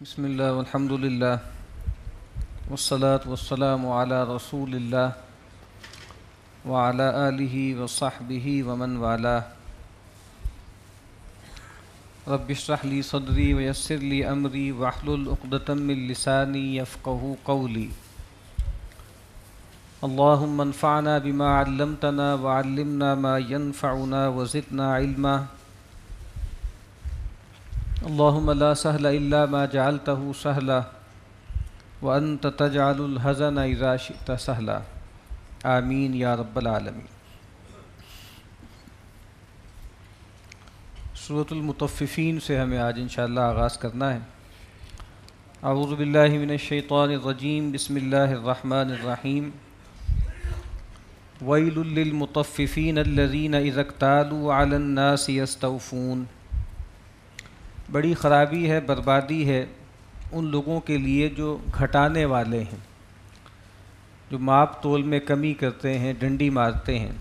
بسم اللہ والحمد للہ والصلاة والسلام علی رسول اللہ وعلی آلہ وصحبہ ومن والاه. رب اشرح لی صدری ویسر لی امری واحلل عقدۃ من لسانی یفقہوا قولی. اللہم انفعنا بما علمتنا وعلمنا ما ينفعنا وزدنا علما. اللہم لا سہل الا ما جعلته سہلا وانت تجعل الحزن اذا شئت سہلا. آمین یا رب العالمین. سورۃ المطففین سے ہمیں آج انشاءاللہ آغاز کرنا ہے. اعوذ باللہ من الشیطان الرجیم. بسم اللہ الرحمن الرحیم. ویل للمطففین الذین اذا اکتالوا علی الناس یستوفون. بڑی خرابی ہے، بربادی ہے ان لوگوں کے لیے جو گھٹانے والے ہیں، جو ماپ تول میں کمی کرتے ہیں، ڈنڈی مارتے ہیں.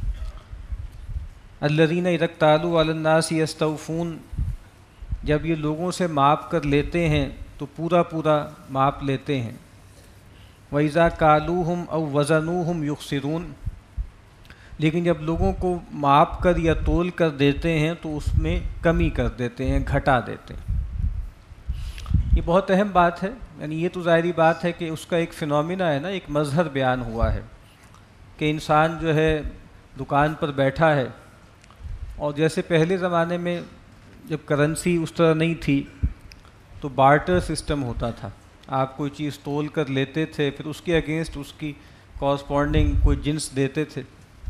الذین اذا اکتالوا علی الناس یستوفون. جب یہ لوگوں سے ماپ کر لیتے ہیں تو پورا ماپ لیتے ہیں. وَإِذَا كَالُوهُمْ أَوْ وَزَنُوهُمْ يُخْسِرُونَ. لیکن جب لوگوں کو ماپ کر یا تول کر دیتے ہیں تو اس میں کمی کر دیتے ہیں، گھٹا دیتے ہیں. یہ بہت اہم بات ہے. یعنی یہ تو ظاہری بات ہے کہ اس کا ایک فنومینا ہے نا، ایک مظہر بیان ہوا ہے کہ انسان جو ہے دکان پر بیٹھا ہے، اور جیسے پہلے زمانے میں جب کرنسی اس طرح نہیں تھی تو بارٹر سسٹم ہوتا تھا. آپ کوئی چیز تول کر لیتے تھے، پھر اس کے اگینسٹ اس کی کورسپونڈنگ کوئی جنس دیتے تھے.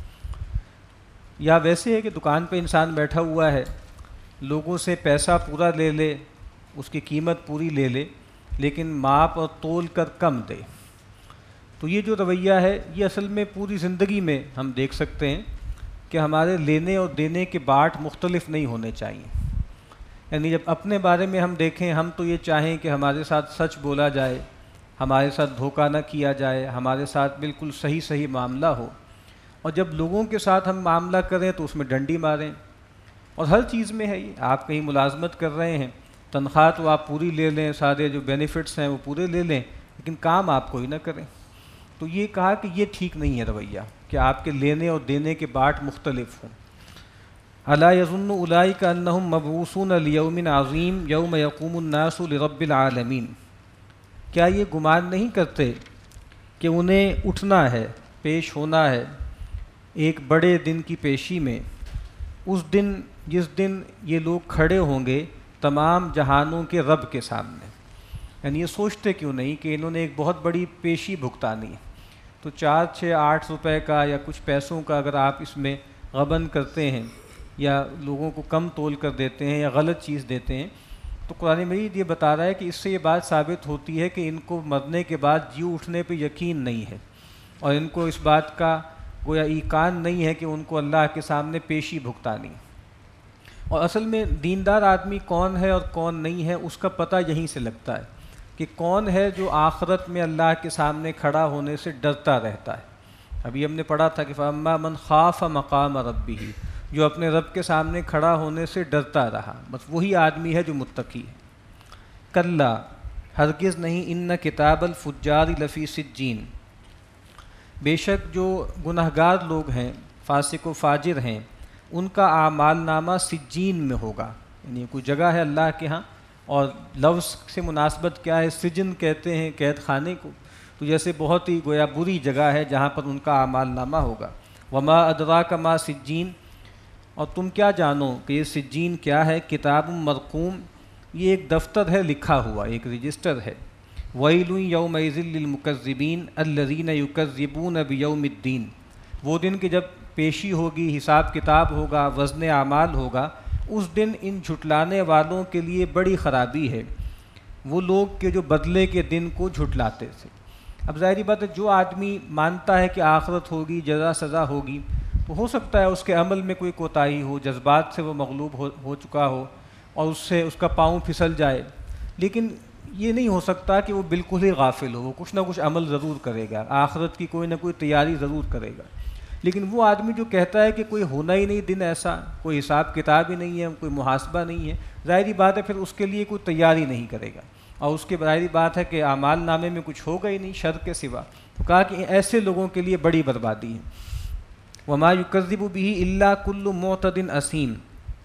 یا ویسے ہے کہ دکان پہ انسان بیٹھا ہوا ہے، لوگوں سے پیسہ پورا لے لے، اس کی قیمت پوری لے لے، لیکن ماپ اور تول کر کم دے. تو یہ جو رویہ ہے یہ اصل میں پوری زندگی میں ہم دیکھ سکتے ہیں کہ ہمارے لینے اور دینے کے باٹ مختلف نہیں ہونے چاہیے. یعنی جب اپنے بارے میں ہم دیکھیں، ہم تو یہ چاہیں کہ ہمارے ساتھ سچ بولا جائے، ہمارے ساتھ دھوکہ نہ کیا جائے، ہمارے ساتھ بالکل صحیح معاملہ ہو. اور جب لوگوں کے ساتھ ہم معاملہ کریں تو اس میں ڈنڈی ماریں. اور ہر چیز میں ہے یہ. آپ کہیں ملازمت کر رہے ہیں، تنخواہ تو آپ پوری لے لیں، سارے جو بینیفٹس ہیں وہ پورے لے لیں، لیکن کام آپ کوئی نہ کریں. تو یہ کہا کہ یہ ٹھیک نہیں ہے رویہ کہ آپ کے لینے اور دینے کے باٹ مختلف ہوں. الا یظن اولئک انہم مبعوثون لیوم عظیم یوم یقوم الناس لرب العالمین. کیا یہ گمان نہیں کرتے کہ انہیں اٹھنا ہے، پیش ہونا ہے ایک بڑے دن کی پیشی میں، اس دن جس دن یہ لوگ کھڑے ہوں گے تمام جہانوں کے رب کے سامنے. یعنی یہ سوچتے کیوں نہیں کہ انہوں نے ایک بہت بڑی پیشی بھگتانی ہے. تو 4 6 8 روپے کا یا کچھ پیسوں کا اگر آپ اس میں غبن کرتے ہیں یا لوگوں کو کم تول کر دیتے ہیں یا غلط چیز دیتے ہیں، تو قرآن مجید یہ بتا رہا ہے کہ اس سے یہ بات ثابت ہوتی ہے کہ ان کو مرنے کے بعد جی اٹھنے پہ یقین نہیں ہے، اور ان کو اس بات کا گویا ایقان نہیں ہے کہ ان کو اللہ کے سامنے پیشی بھگتانی. اور اصل میں دیندار آدمی کون ہے اور کون نہیں ہے اس کا پتہ یہیں سے لگتا ہے کہ کون ہے جو آخرت میں اللہ کے سامنے کھڑا ہونے سے ڈرتا رہتا ہے. ابھی ہم نے پڑھا تھا کہ فَأَمَّا مَنْ خَافَ مَقَامَ رَبِّهِ، جو اپنے رب کے سامنے کھڑا ہونے سے ڈرتا رہا، بس وہی آدمی ہے جو متقی ہے. کلا، ہرگز نہیں، ان کتاب الفجار لفی سجین. بے شک جو گنہگار لوگ ہیں، فاسق و فاجر ہیں، ان کا اعمال نامہ سجین میں ہوگا. یعنی کوئی جگہ ہے اللہ کے ہاں، اور لفظ سے مناسبت کیا ہے؟ سجن کہتے ہیں قید خانے کو. تو جیسے بہت ہی گویا بری جگہ ہے جہاں پر ان کا اعمال نامہ ہوگا. وما ادراک ما سجین. اور تم کیا جانو کہ یہ سجین کیا ہے؟ کتاب مرقوم، یہ ایک دفتر ہے لکھا ہوا، ایک رجسٹر ہے. ویل یومئذ للمکذبین الذین یکذبون بیوم الدین. وہ دن کہ جب پیشی ہوگی، حساب کتاب ہوگا، وزن اعمال ہوگا، اس دن ان جھٹلانے والوں کے لیے بڑی خرابی ہے، وہ لوگ کہ جو بدلے کے دن کو جھٹلاتے تھے. اب ظاہری بات ہے جو آدمی مانتا ہے کہ آخرت ہوگی، جزا سزا ہوگی، تو ہو سکتا ہے اس کے عمل میں کوئی کوتاہی ہو، جذبات سے وہ مغلوب ہو چکا ہو اور اس سے اس کا پاؤں پھسل جائے. لیکن یہ نہیں ہو سکتا کہ وہ بالکل ہی غافل ہو، وہ کچھ نہ کچھ عمل ضرور کرے گا، آخرت کی کوئی نہ کوئی تیاری ضرور کرے گا. لیکن وہ آدمی جو کہتا ہے کہ کوئی ہونا ہی نہیں دن ایسا، کوئی حساب کتاب ہی نہیں ہے، کوئی محاسبہ نہیں ہے، ظاہری بات ہے پھر اس کے لیے کوئی تیاری نہیں کرے گا. اور اس کے ظاہری بات ہے کہ اعمال نامے میں کچھ ہوگا ہی نہیں شر کے سوا، تو کہا کہ ایسے لوگوں کے لیے بڑی بربادی ہے۔ وما یکذب بہ الا کل معتد اثیم،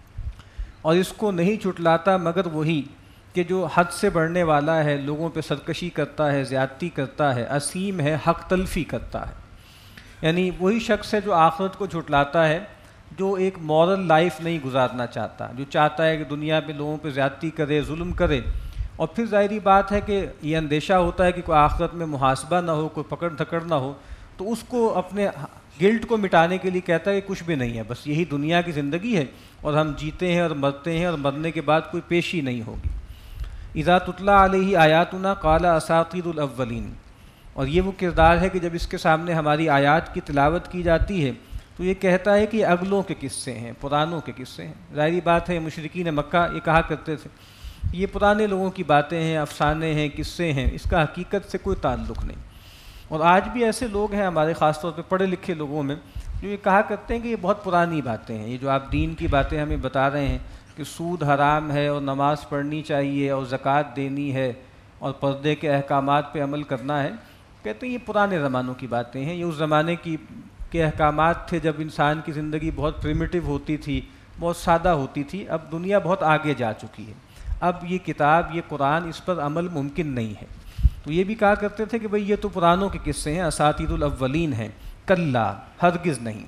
اور اس کو نہیں جھٹلاتا مگر وہی کہ جو حد سے بڑھنے والا ہے، لوگوں پہ سرکشی کرتا ہے، زیادتی کرتا ہے، اسیم ہے، حق تلفی کرتا ہے۔ یعنی وہی شخص ہے جو آخرت کو جھٹلاتا ہے، جو ایک مورل لائف نہیں گزارنا چاہتا، جو چاہتا ہے کہ دنیا میں لوگوں پہ زیادتی کرے، ظلم کرے، اور پھر ظاہری بات ہے کہ یہ اندیشہ ہوتا ہے کہ کوئی آخرت میں محاسبہ نہ ہو، کوئی پکڑ دھکڑ نہ ہو، تو اس کو اپنے گلٹ کو مٹانے کے لیے کہتا ہے کہ کچھ بھی نہیں ہے، بس یہی دنیا کی زندگی ہے اور ہم جیتے ہیں اور مرتے ہیں، اور مرنے کے بعد کوئی پیشی نہیں ہوگی۔ اذا تتلی علیہ آیاتنا قال اساطیر الاولین، اور یہ وہ کردار ہے کہ جب اس کے سامنے ہماری آیات کی تلاوت کی جاتی ہے تو یہ کہتا ہے کہ یہ اگلوں کے قصے ہیں، پرانوں کے قصے ہیں۔ ظاہری بات ہے مشرکین مکہ یہ کہا کرتے تھے یہ پرانے لوگوں کی باتیں ہیں، افسانے ہیں، قصے ہیں، اس کا حقیقت سے کوئی تعلق نہیں۔ اور آج بھی ایسے لوگ ہیں ہمارے خاص طور پہ پڑھے لکھے لوگوں میں جو یہ کہا کرتے ہیں کہ یہ بہت پرانی باتیں ہیں، یہ جو آپ دین کی باتیں ہمیں بتا رہے ہیں کہ سود حرام ہے اور نماز پڑھنی چاہیے اور زکوٰۃ دینی ہے اور پردے کے احکامات پہ عمل کرنا ہے، کہتے ہیں یہ پرانے زمانوں کی باتیں ہیں، یہ اس زمانے کے احکامات تھے جب انسان کی زندگی بہت پریمیٹیو ہوتی تھی، بہت سادہ ہوتی تھی، اب دنیا بہت آگے جا چکی ہے، اب یہ کتاب، یہ قرآن، اس پر عمل ممکن نہیں ہے۔ تو یہ بھی کہا کرتے تھے کہ بھئی یہ تو پرانوں کے قصے ہیں، اساطیر الاولین ہیں۔ کلا، ہرگز نہیں،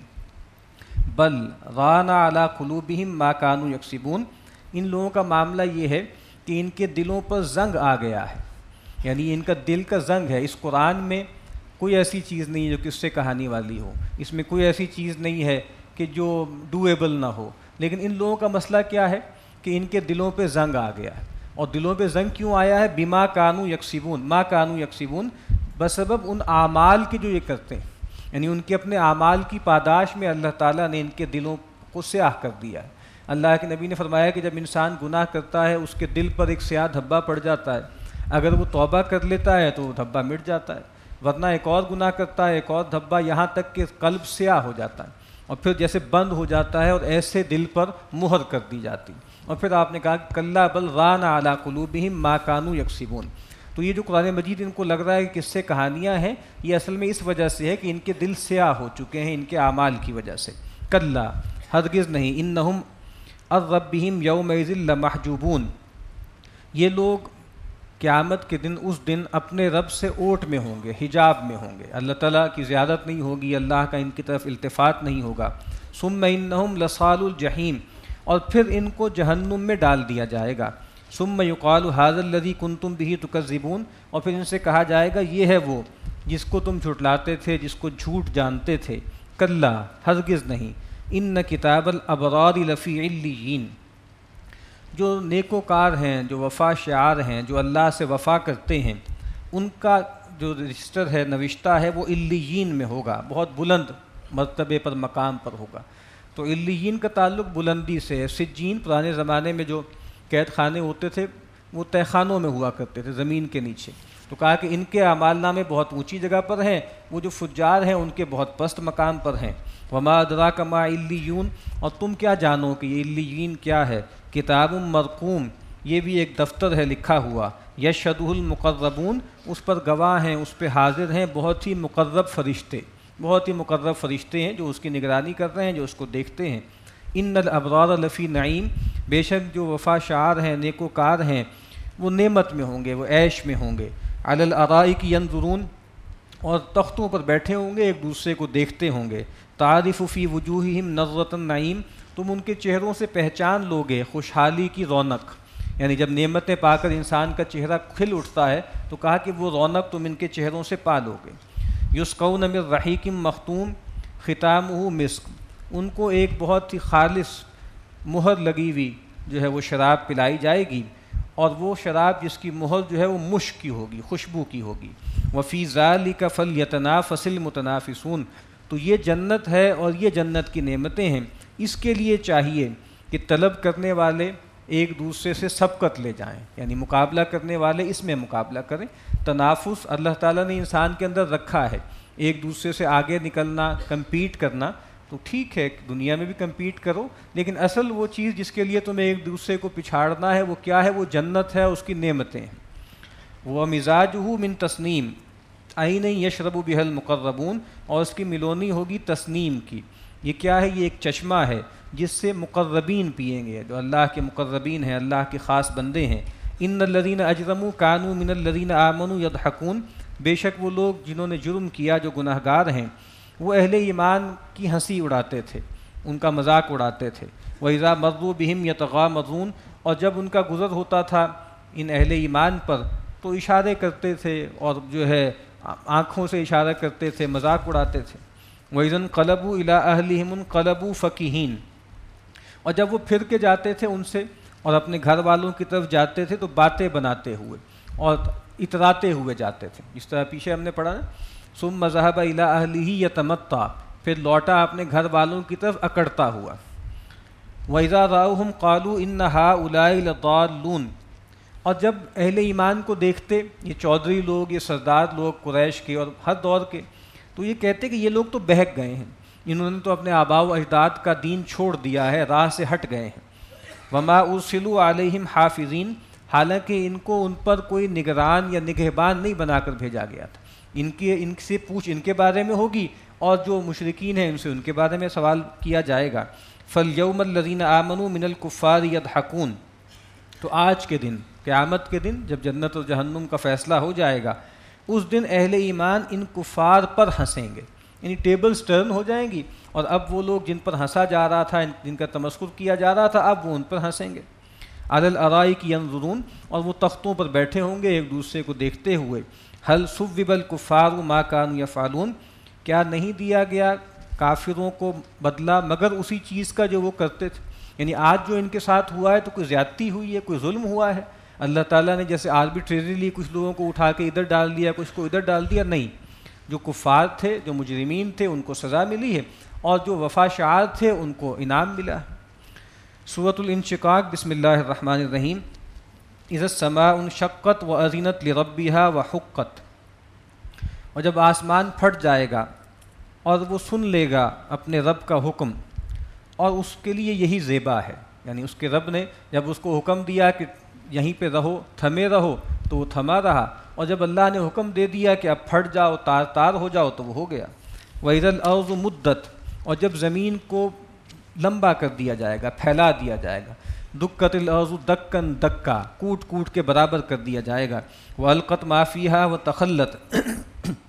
بل ران علی قلوبہم ما کانوا یکسبون، ان لوگوں کا معاملہ یہ ہے کہ ان کے دلوں پر زنگ آ گیا ہے، یعنی ان کا دل کا زنگ ہے۔ اس قرآن میں کوئی ایسی چیز نہیں ہے جو قصے کہانی والی ہو، اس میں کوئی ایسی چیز نہیں ہے کہ جو ڈویبل نہ ہو، لیکن ان لوگوں کا مسئلہ کیا ہے کہ ان کے دلوں پہ زنگ آ گیا ہے۔ اور دلوں پہ زنگ کیوں آیا ہے؟ بما کانوا یکسبون، ما کانوا یکسبون، بسبب ان اعمال کے جو یہ کرتے ہیں، یعنی ان کے اپنے اعمال کی پاداش میں اللہ تعالیٰ نے ان کے دلوں کو سیاہ کر دیا ہے۔ اللہ کے نبی نے فرمایا کہ جب انسان گناہ کرتا ہے اس کے دل پر ایک سیاہ دھبا پڑ جاتا ہے، اگر وہ توبہ کر لیتا ہے تو وہ دھبا مٹ جاتا ہے، ورنہ ایک اور گناہ کرتا ہے، ایک اور دھبا، یہاں تک کہ قلب سیاہ ہو جاتا ہے اور پھر جیسے بند ہو جاتا ہے اور ایسے دل پر مہر کر دی جاتی۔ اور پھر آپ نے کہا کہ کلا بل ران علی قلوبہم ما کانوا یکسبون۔ تو یہ جو قرآن مجید ان کو لگ رہا ہے کہ قصے کہانیاں ہیں، یہ اصل میں اس وجہ سے ہے کہ ان کے دل سیاہ ہو چکے ہیں ان کے اعمال کی وجہ سے۔ کلا، ہرگز نہیں، انہم عن ربہم یومئذ لمحجوبون، یہ لوگ قیامت کے دن، اس دن اپنے رب سے اوٹ میں ہوں گے، حجاب میں ہوں گے، اللہ تعالیٰ کی زیادت نہیں ہوگی، اللہ کا ان کی طرف التفات نہیں ہوگا۔ ثم انہم لصال الجحیم، اور پھر ان کو جہنم میں ڈال دیا جائے گا۔ ثم یقال ھذا الذی کنتم بہ تکذبون، اور پھر ان سے کہا جائے گا یہ ہے وہ جس کو تم جھٹلاتے تھے، جس کو جھوٹ جانتے تھے۔ کلا، ہرگز نہیں، ان کتاب الابرار لفی علیین، جو نیکوکار ہیں، جو وفا شعار ہیں، جو اللہ سے وفا کرتے ہیں، ان کا جو رجسٹر ہے، نوشتہ ہے، وہ علیین میں ہوگا، بہت بلند مرتبے پر، مقام پر ہوگا۔ تو علیین کا تعلق بلندی سے ہے۔ سجین پرانے زمانے میں جو قید خانے ہوتے تھے وہ تہہ خانوں میں ہوا کرتے تھے، زمین کے نیچے، تو کہا کہ ان کے اعمال نامے بہت اونچی جگہ پر ہیں، وہ جو فجار ہیں ان کے بہت پست مقام پر ہیں۔ وما ادراک ما علیون، اور تم کیا جانو کہ یہ علیین کیا ہے؟ کتاب مرقوم، یہ بھی ایک دفتر ہے لکھا ہوا، یشہدہ المقربون، اس پر گواہ ہیں، اس پہ حاضر ہیں بہت ہی مقرب فرشتے، بہت ہی مقرب فرشتے ہیں جو اس کی نگرانی کر رہے ہیں، جو اس کو دیکھتے ہیں۔ ان الابرار لفی نعیم، بے شک جو وفا شعار ہیں، نیکوکار ہیں، وہ نعمت میں ہوں گے، وہ عیش میں ہوں گے۔ علی الارائک ینظرون، اور تختوں پر بیٹھے ہوں گے، ایک دوسرے کو دیکھتے ہوں گے۔ تعرف فی وجوہہم نظرۃ النعیم، تم ان کے چہروں سے پہچان لوگے خوشحالی کی رونق، یعنی جب نعمتیں پا کر انسان کا چہرہ کھل اٹھتا ہے تو کہا کہ وہ رونق تم ان کے چہروں سے پا لو گے۔ یسقون من رحیق مختوم ختامہ مسک، ان کو ایک بہت ہی خالص مہر لگی ہوئی جو ہے وہ شراب پلائی جائے گی، اور وہ شراب جس کی مہر جو ہے وہ مشک کی ہوگی، خوشبو کی ہوگی۔ وفی ذالک فلیتنافس المتنافسون، تو یہ جنت ہے اور یہ جنت کی نعمتیں ہیں، اس کے لیے چاہیے کہ طلب کرنے والے ایک دوسرے سے سبقت لے جائیں، یعنی مقابلہ کرنے والے اس میں مقابلہ کریں۔ تنافس اللہ تعالیٰ نے انسان کے اندر رکھا ہے، ایک دوسرے سے آگے نکلنا، کمپیٹ کرنا، تو ٹھیک ہے دنیا میں بھی کمپیٹ کرو، لیکن اصل وہ چیز جس کے لیے تمہیں ایک دوسرے کو پچھاڑنا ہے وہ کیا ہے؟ وہ جنت ہے، اس کی نعمتیں ہیں۔ وہ مزاجہ من تسنیم عین یشرب بها المقربون، اور اس کی ملونی ہوگی تسنیم کی. یہ کیا ہے؟ یہ ایک چشمہ ہے جس سے مقربین پئیں گے، جو اللہ کے مقربین ہیں، اللہ کے خاص بندے ہیں. ان الذین اجرموا کانوا من الذین آمنوا یضحکون، بے شک وہ لوگ جنہوں نے جرم کیا، جو گناہ گار ہیں، وہ اہل ایمان کی ہنسی اڑاتے تھے، ان کا مذاق اڑاتے تھے. وَإِذَا مَرُّوا بِهِمْ يَتَغَامَضُونَ، اور جب ان کا گزر ہوتا تھا ان اہل ایمان پر تو اشارے کرتے تھے اور جو ہے آنکھوں سے اشارہ کرتے تھے، مذاق اڑاتے تھے. وَإِذَا انقلبوا إِلَىٰ أَهْلِهِمُ انقلبوا فَكِهِينَ، اور جب وہ پھر کے جاتے تھے ان سے اور اپنے گھر والوں کی طرف جاتے تھے تو باتیں بناتے ہوئے اور اتراتے ہوئے جاتے تھے، جس طرح پیچھے ہم نے پڑھا نا. ثُمَّ ذَهَبَ إِلَىٰ أَهْلِهِ يَتَمَطَّىٰ، پھر لوٹا اپنے گھر والوں کی طرف اکڑتا ہوا. وَإِذَا رَأَوْهُمْ قَالُوا إِنَّ هَٰؤُلَاءِ لَضَالُّونَ، اور جب اہل ایمان کو دیکھتے، یہ چودھری لوگ، یہ سردار لوگ قریش کے اور ہر دور کے، تو یہ کہتے کہ یہ لوگ تو بہک گئے ہیں، انہوں نے تو اپنے آباء و اجداد کا دین چھوڑ دیا ہے، راہ سے ہٹ گئے ہیں. وما ارسلوا علیہم حافظین، حالانکہ ان کو ان پر کوئی نگران یا نگہبان نہیں بنا کر بھیجا گیا تھا. ان سے پوچھ ان کے بارے میں ہوگی اور جو مشرکین ہیں ان سے ان کے بارے میں سوال کیا جائے گا. فَالْيَوْمَ الَّذِينَ آمَنُوا مِنَ الْكُفَّارِ يَضْحَكُونَ، تو آج کے دن، قیامت کے دن جب جنت و جہنم کا فیصلہ ہو جائے گا، اس دن اہل ایمان ان کفار پر ہنسیں گے، یعنی ٹیبلز ٹرن ہو جائیں گی، اور اب وہ لوگ جن پر ہنسا جا رہا تھا، جن کا تمسخر کیا جا رہا تھا، اب وہ ان پر ہنسیں گے. علی الارائک ینظرون، اور وہ تختوں پر بیٹھے ہوں گے ایک دوسرے کو دیکھتے ہوئے. هل ثوب الکفار ما كانوا يفعلون، کیا نہیں دیا گیا کافروں کو بدلہ مگر اسی چیز کا جو وہ کرتے تھے. یعنی آج جو ان کے ساتھ ہوا ہے تو کوئی زیادتی ہوئی ہے، کوئی ظلم ہوا ہے. اللہ تعالیٰ نے جیسے آربیٹریلی کچھ لوگوں کو اٹھا کے ادھر ڈال دیا، کچھ کو ادھر ڈال دیا، نہیں. جو کفار تھے، جو مجرمین تھے، ان کو سزا ملی ہے، اور جو وفا شعار تھے ان کو انعام ملا ہے. سورۃ الانشقاق، بسم اللہ الرحمن الرحیم. اذا السماء انشقت واذنت لربها وحقت، اور جب آسمان پھٹ جائے گا اور وہ سن لے گا اپنے رب کا حکم، اور اس کے لیے یہی زیبا ہے. یعنی اس کے رب نے جب اس کو حکم دیا کہ یہیں پہ رہو، تھمے رہو، تو وہ تھما رہا، اور جب اللہ نے حکم دے دیا کہ اب پھٹ جاؤ، تار تار ہو جاؤ، تو وہ ہو گیا. وَإِذَا الْأَرْضُ مُدَّتْ، اور جب زمین کو لمبا کر دیا جائے گا، پھیلا دیا جائے گا. دُكَّتِ الْأَرْضُ دَكًّا دَكًّا، کوٹ کوٹ کے برابر کر دیا جائے گا. وَأَلْقَتْ مَا فِيهَا وَتَخَلَّتْ،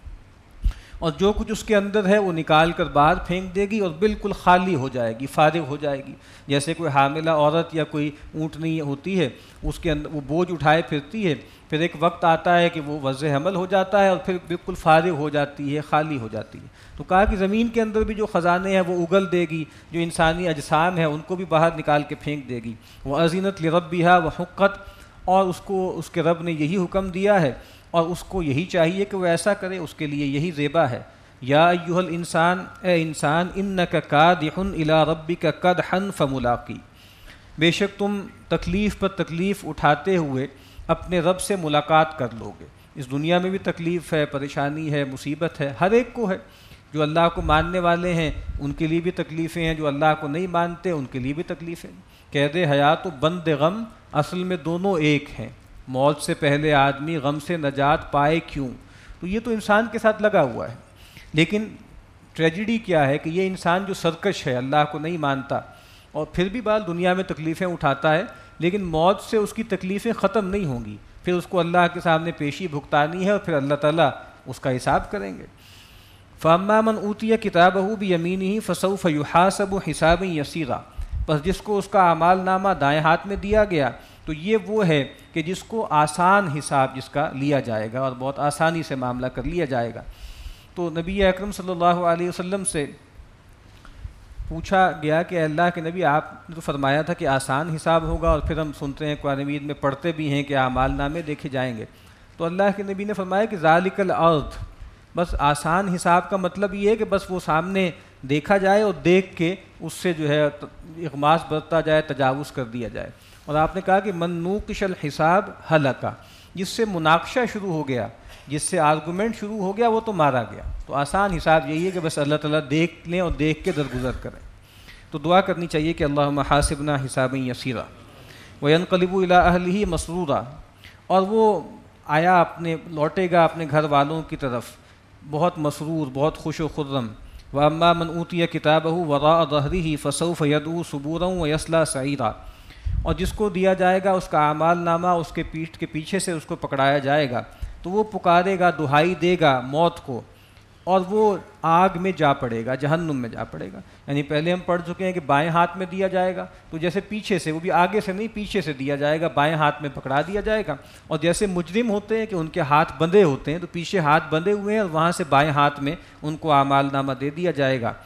اور جو کچھ اس کے اندر ہے وہ نکال کر باہر پھینک دے گی اور بالکل خالی ہو جائے گی، فارغ ہو جائے گی. جیسے کوئی حاملہ عورت یا کوئی اونٹنی ہوتی ہے، اس کے اندر وہ بوجھ اٹھائے پھرتی ہے، پھر ایک وقت آتا ہے کہ وہ وضع حمل ہو جاتا ہے اور پھر بالکل فارغ ہو جاتی ہے، خالی ہو جاتی ہے. تو کہا کہ زمین کے اندر بھی جو خزانے ہیں وہ اگل دے گی، جو انسانی اجسام ہیں ان کو بھی باہر نکال کے پھینک دے گی. وَأَذِنَتْ لِرَبِّهَا وَحُقَّتْ، اور اس کو اس کے رب نے یہی حکم دیا ہے اور اس کو یہی چاہیے کہ وہ ایسا کرے، اس کے لیے یہی زیبا ہے. یا ایھا الانسان، اے انسان، انک کادح الی ربک کدحا فملاقی، بے شک تم تکلیف پر تکلیف اٹھاتے ہوئے اپنے رب سے ملاقات کر لو گے. اس دنیا میں بھی تکلیف ہے، پریشانی ہے، مصیبت ہے، ہر ایک کو ہے. جو اللہ کو ماننے والے ہیں ان کے لیے بھی تکلیفیں ہیں، جو اللہ کو نہیں مانتے ان کے لیے بھی تکلیفیں. قید حیات و بند غم اصل میں دونوں ایک ہیں. موت سے پہلے آدمی غم سے نجات پائے کیوں؟ تو یہ تو انسان کے ساتھ لگا ہوا ہے. لیکن ٹریجڈی کیا ہے کہ یہ انسان جو سرکش ہے، اللہ کو نہیں مانتا اور پھر بھی بال دنیا میں تکلیفیں اٹھاتا ہے، لیکن موت سے اس کی تکلیفیں ختم نہیں ہوں گی. پھر اس کو اللہ کے سامنے پیشی بھگتانی ہے اور پھر اللہ تعالیٰ اس کا حساب کریں گے. فَأَمَّا مَنْ أُوتِيَ كِتَابَهُ بِيَمِينِهِ فَسَوْفَ يُحَاسَبُ حِسَابًا يَسِيرًا، پس جس کو اس کا اعمال نامہ دائیں ہاتھ میں دیا گیا تو یہ وہ ہے کہ جس کو آسان حساب جس کا لیا جائے گا اور بہت آسانی سے معاملہ کر لیا جائے گا. تو نبی اکرم صلی اللہ علیہ وسلم سے پوچھا گیا کہ اللہ کے نبی، آپ نے تو فرمایا تھا کہ آسان حساب ہوگا، اور پھر ہم سنتے ہیں قرآن مجید میں پڑھتے بھی ہیں کہ اعمال نامے دیکھے جائیں گے. تو اللہ کے نبی نے فرمایا کہ ذالک الارض، بس آسان حساب کا مطلب یہ ہے کہ بس وہ سامنے دیکھا جائے اور دیکھ کے اس سے جو ہے اغماس برتا جائے، تجاوز کر دیا جائے. اور آپ نے کہا کہ من نوقش الحساب ہلکا، جس سے مناقشہ شروع ہو گیا، جس سے آرگومنٹ شروع ہو گیا، وہ تو مارا گیا. تو آسان حساب یہی ہے کہ بس اللہ تعالیٰ دیکھ لیں اور دیکھ کے درگزر کریں. تو دعا کرنی چاہیے کہ اللہم حاسبنا حسابا یسیرا وینقلب الی اہلہ مسرورا، اور وہ آیا لوٹے گا اپنے گھر والوں کی طرف بہت مسرور، بہت خوش و خرم۔ وَأَمَّا مَنْ أُوتِيَ كِتَابَهُ وَرَاءَ ظَهْرِهِ فَسَوْفَ يَدْعُو ثُبُورًا وَيَصْلَىٰ سَعِيرًا، اور جس کو دیا جائے گا اس کا اعمال نامہ اس کے پیٹھ کے پیچھے سے اس کو پکڑایا جائے گا، تو وہ پکارے گا، دہائی دے گا موت کو، اور وہ آگ میں جا پڑے گا، جہنم میں جا پڑے گا۔ یعنی پہلے ہم پڑھ چکے ہیں کہ بائیں ہاتھ میں دیا جائے گا، تو جیسے پیچھے سے، وہ بھی آگے سے نہیں پیچھے سے دیا جائے گا، بائیں ہاتھ میں پکڑا دیا جائے گا۔ اور جیسے مجرم ہوتے ہیں کہ ان کے ہاتھ بندھے ہوتے ہیں، تو پیچھے ہاتھ بندھے ہوئے ہیں اور وہاں سے بائیں ہاتھ میں ان کو اعمال نامہ دے دیا جائے گا۔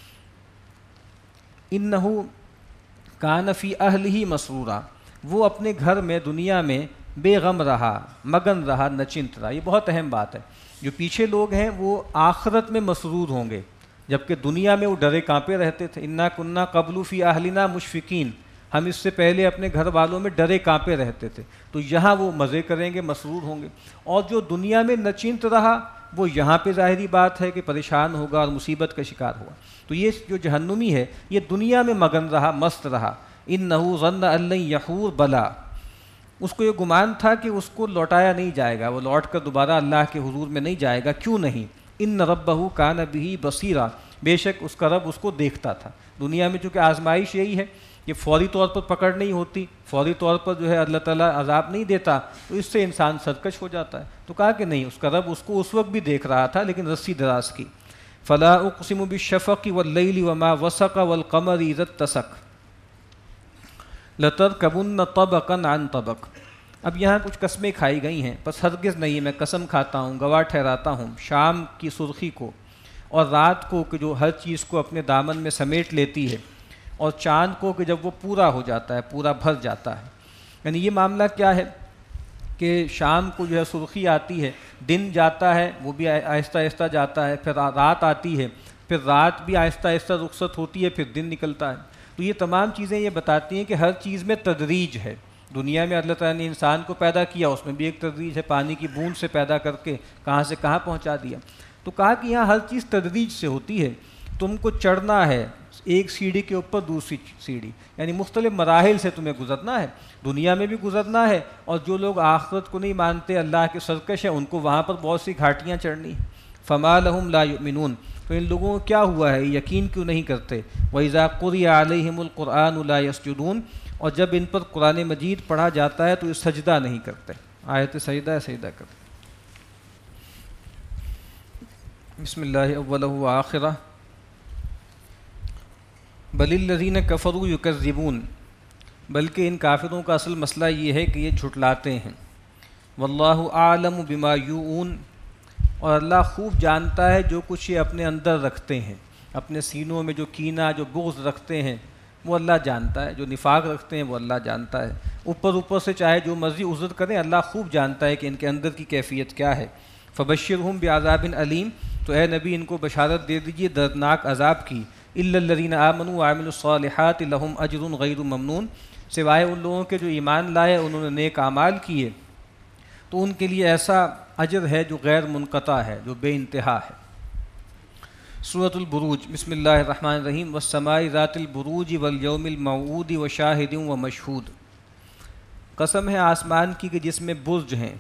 انہو کان فی اہلہ مسرورا، وہ اپنے گھر میں دنیا میں بے غم رہا، مگن رہا، نچنت رہا۔ یہ بہت اہم بات ہے، جو پیچھے لوگ ہیں وہ آخرت میں مسرور ہوں گے، جبکہ دنیا میں وہ ڈرے کانپے رہتے تھے۔ انا کننا قبل فی اہلنا مشفقین، ہم اس سے پہلے اپنے گھر والوں میں ڈرے کانپے رہتے تھے، تو یہاں وہ مزے کریں گے، مسرور ہوں گے۔ اور جو دنیا میں نچنت رہا، وہ یہاں پہ ظاہری بات ہے کہ پریشان ہوگا اور مصیبت کا شکار ہوگا۔ تو یہ جو جہنمی ہے یہ دنیا میں مگن رہا، مست رہا۔ انہ ظن ان لن یحور بلا، اس کو یہ گمان تھا کہ اس کو لوٹایا نہیں جائے گا، وہ لوٹ کر دوبارہ اللہ کے حضور میں نہیں جائے گا۔ کیوں نہیں؟ ان ربہ کان بہ بصیرا، بے شک اس کا رب اس کو دیکھتا تھا۔ دنیا میں چونکہ آزمائش یہی ہے کہ فوری طور پر پکڑ نہیں ہوتی، فوری طور پر جو ہے اللہ تعالیٰ عذاب نہیں دیتا، تو اس سے انسان سرکش ہو جاتا ہے۔ تو کہا کہ نہیں، اس کا رب اس کو اس وقت بھی دیکھ رہا تھا، لیکن رسی دراز کی۔ فلا اقسم بالشفق واللیل وما وسق والقمر اذا اتسق لترکبن طبقا عن طبق۔ اب یہاں کچھ قسمیں کھائی گئی ہیں، بس ہرگز نہیں، میں قسم کھاتا ہوں، گواہ ٹھہراتا ہوں شام کی سرخی کو اور رات کو کہ جو ہر چیز کو اپنے دامن میں سمیٹ لیتی ہے، اور چاند کو کہ جب وہ پورا ہو جاتا ہے، پورا بھر جاتا ہے۔ یعنی یہ معاملہ کیا ہے کہ شام کو جو ہے سرخی آتی ہے، دن جاتا ہے، وہ بھی آہستہ آہستہ جاتا ہے، پھر رات آتی ہے، پھر رات بھی آہستہ آہستہ رخصت ہوتی ہے، پھر دن نکلتا ہے۔ تو یہ تمام چیزیں یہ بتاتی ہیں کہ ہر چیز میں تدریج ہے۔ دنیا میں اللہ تعالیٰ نے انسان کو پیدا کیا، اس میں بھی ایک تدریج ہے، پانی کی بوند سے پیدا کر کے کہاں سے کہاں پہنچا دیا۔ تو کہا کہ یہاں ہر چیز تدریج سے ہوتی ہے، تم کو چڑھنا ہے ایک سیڑھی کے اوپر دوسری سیڑھی، یعنی مختلف مراحل سے تمہیں گزرنا ہے، دنیا میں بھی گزرنا ہے، اور جو لوگ آخرت کو نہیں مانتے، اللہ کے سرکش ہیں، ان کو وہاں پر بہت سی گھاٹیاں چڑھنی ہیں۔ فما لہم لا یؤمنون، تو ان لوگوں کو کیا ہوا ہے، یقین کیوں نہیں کرتے۔ وَإِذَا قُرِئَ عَلَيْهِمُ الْقُرْآنُ لَا يَسْجُدُونَ، اور جب ان پر قرآن مجید پڑھا جاتا ہے تو یہ سجدہ نہیں کرتے۔ آیت سجدہ ہے، سجدہ کرتے۔ بسم اللہ اولہ و آخرہ۔ بل الذین کفروا یکذبون، بلکہ ان کافروں کا اصل مسئلہ یہ ہے کہ یہ جھٹلاتے ہیں۔ واللہ اعلم بما یوعون، اور اللہ خوب جانتا ہے جو کچھ یہ اپنے اندر رکھتے ہیں، اپنے سینوں میں جو کینہ، جو بغض رکھتے ہیں، وہ اللہ جانتا ہے، جو نفاق رکھتے ہیں وہ اللہ جانتا ہے۔ اوپر سے چاہے جو مرضی عذر کریں، اللہ خوب جانتا ہے کہ ان کے اندر کی کیفیت کیا ہے۔ فبشرہم بعذاب علیم، تو اے نبی ان کو بشارت دے دیجئے دردناک عذاب کی۔ الا الذین آمنوا وعملوا الصالحات لہم اجر غیر ممنون، سوائے ان لوگوں کے جو ایمان لائے، انہوں نے نیک اعمال کیے، تو ان کے لیے ایسا اجر ہے جو غیر منقطع ہے، جو بے انتہا ہے۔ سورۃ البروج، بسم اللہ الرحمن الرحیم۔ والسماء ذات البروج والیوم الموعود وشاہد ومشہود، قسم ہے آسمان کی کہ جس میں برج ہیں،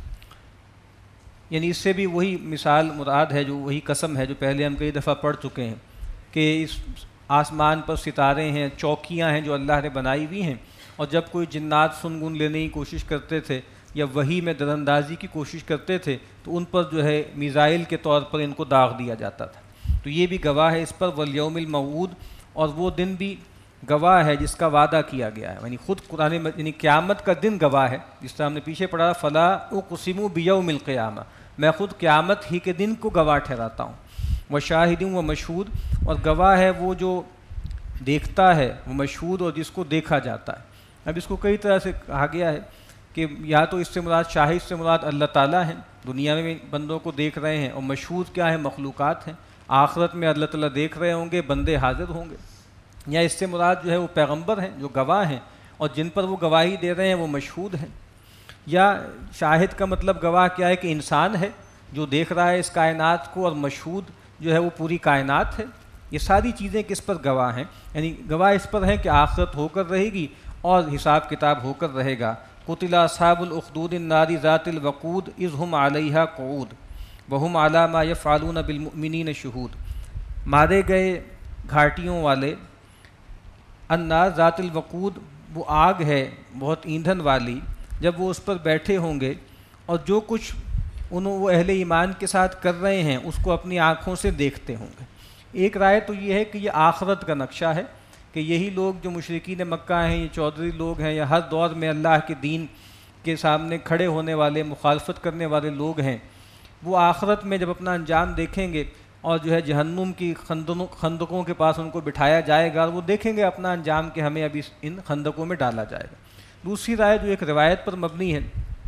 یعنی اس سے بھی وہی مثال مراد ہے، جو وہی قسم ہے جو پہلے ہم کئی دفعہ پڑھ چکے ہیں کہ اس آسمان پر ستارے ہیں، چوکیاں ہیں جو اللہ نے بنائی ہوئی ہیں، اور جب کوئی جنات سنگن لینے کی کوشش کرتے تھے یا وحی میں دراندازی کی کوشش کرتے تھے تو ان پر جو ہے میزائل کے طور پر ان کو داغ دیا جاتا تھا۔ تو یہ بھی گواہ ہے اس پر، والیوم الموعود، اور وہ دن بھی گواہ ہے جس کا وعدہ کیا گیا ہے، یعنی خود قرآن یعنی قیامت کا دن گواہ ہے، جس طرح ہم نے پیچھے پڑھا فلا اقسم بیوم القیامہ، میں خود قیامت ہی کے دن کو گواہ ٹھہراتا ہوں۔ وشاہد و مشہود، اور گواہ ہے وہ جو دیکھتا ہے، وہ مشہود اور جس کو دیکھا جاتا ہے۔ اب اس کو کئی طرح سے کہا گیا ہے کہ یا تو اس سے مراد شاہد سے مراد اللہ تعالیٰ ہیں، دنیا میں بھی بندوں کو دیکھ رہے ہیں، اور مشہود کیا ہے، مخلوقات ہیں، آخرت میں اللہ تعالیٰ دیکھ رہے ہوں گے، بندے حاضر ہوں گے۔ یا اس سے مراد جو ہے وہ پیغمبر ہیں جو گواہ ہیں، اور جن پر وہ گواہی دے رہے ہیں وہ مشہود ہیں۔ یا شاہد کا مطلب گواہ کیا ہے کہ انسان ہے جو دیکھ رہا ہے اس کائنات کو، اور مشہود جو ہے وہ پوری کائنات ہے۔ یہ ساری چیزیں کس پر گواہ ہیں، یعنی گواہ اس پر ہیں کہ آخرت ہو کر رہے گی اور حساب کتاب ہو کر رہے گا۔ قتل اصحاب الاخدود النار ذات الوقود اذ هم علیہا قعود وهم علی ما یفعلون بالمؤمنین شہود. مارے گئے گھاٹیوں والے، النار ذات الوقود وہ آگ ہے بہت ایندھن والی، جب وہ اس پر بیٹھے ہوں گے اور جو کچھ وہ اہل ایمان کے ساتھ کر رہے ہیں اس کو اپنی آنکھوں سے دیکھتے ہوں گے. ایک رائے تو یہ ہے کہ یہ آخرت کا نقشہ ہے کہ یہی لوگ جو مشرکین مکہ ہیں، یہ چودھری لوگ ہیں، یا ہر دور میں اللہ کے دین کے سامنے کھڑے ہونے والے، مخالفت کرنے والے لوگ ہیں، وہ آخرت میں جب اپنا انجام دیکھیں گے اور جو ہے جہنم کی خندقوں کے پاس ان کو بٹھایا جائے گا، وہ دیکھیں گے اپنا انجام کہ ہمیں ابھی ان خندقوں میں ڈالا جائے گا. دوسری رائے جو ایک روایت پر مبنی ہے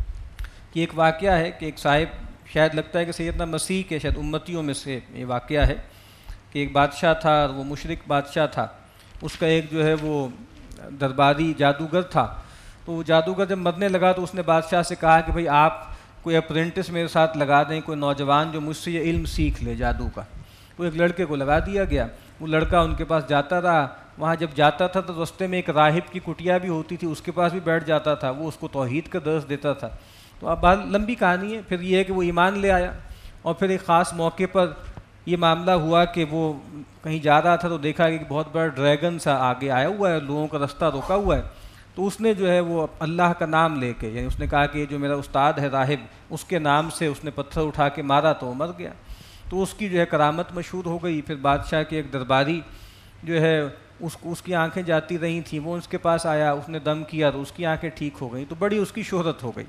کہ ایک واقعہ ہے کہ ایک صاحب، شاید لگتا ہے کہ سیدنا مسیح کے شاید امتیوں میں سے یہ واقعہ ہے کہ ایک بادشاہ تھا، اور وہ مشرک بادشاہ تھا، اس کا ایک جو ہے وہ درباری جادوگر تھا. تو وہ جادوگر جب مرنے لگا تو اس نے بادشاہ سے کہا کہ بھئی آپ کوئی اپرینٹس میرے ساتھ لگا دیں، کوئی نوجوان جو مجھ سے یہ علم سیکھ لے جادو کا. تو ایک لڑکے کو لگا دیا گیا. وہ لڑکا ان کے پاس جاتا رہا. وہاں جب جاتا تھا تو رستے میں ایک راہب کی کٹیا بھی ہوتی تھی، اس کے پاس بھی بیٹھ جاتا تھا، وہ اس کو توحید کا درس دیتا تھا. تو اب بہت لمبی کہانی ہے. پھر یہ ہے کہ وہ ایمان لے آیا، اور پھر ایک خاص موقع پر یہ معاملہ ہوا کہ وہ کہیں جا رہا تھا تو دیکھا کہ بہت بڑا ڈریگن سا آگے آیا ہوا ہے، لوگوں کا رستہ روکا ہوا ہے. تو اس نے جو ہے وہ اللہ کا نام لے کے، یعنی اس نے کہا کہ جو میرا استاد ہے راہب، اس کے نام سے اس نے پتھر اٹھا کے مارا تو وہ مر گیا. تو اس کی جو ہے کرامت مشہور ہو گئی. پھر بادشاہ کے ایک درباری جو ہے اس کی آنکھیں جاتی رہی تھیں، وہ اس کے پاس آیا، اس نے دم کیا تو اس کی آنکھیں ٹھیک ہو گئیں. تو بڑی اس کی شہرت ہو گئی.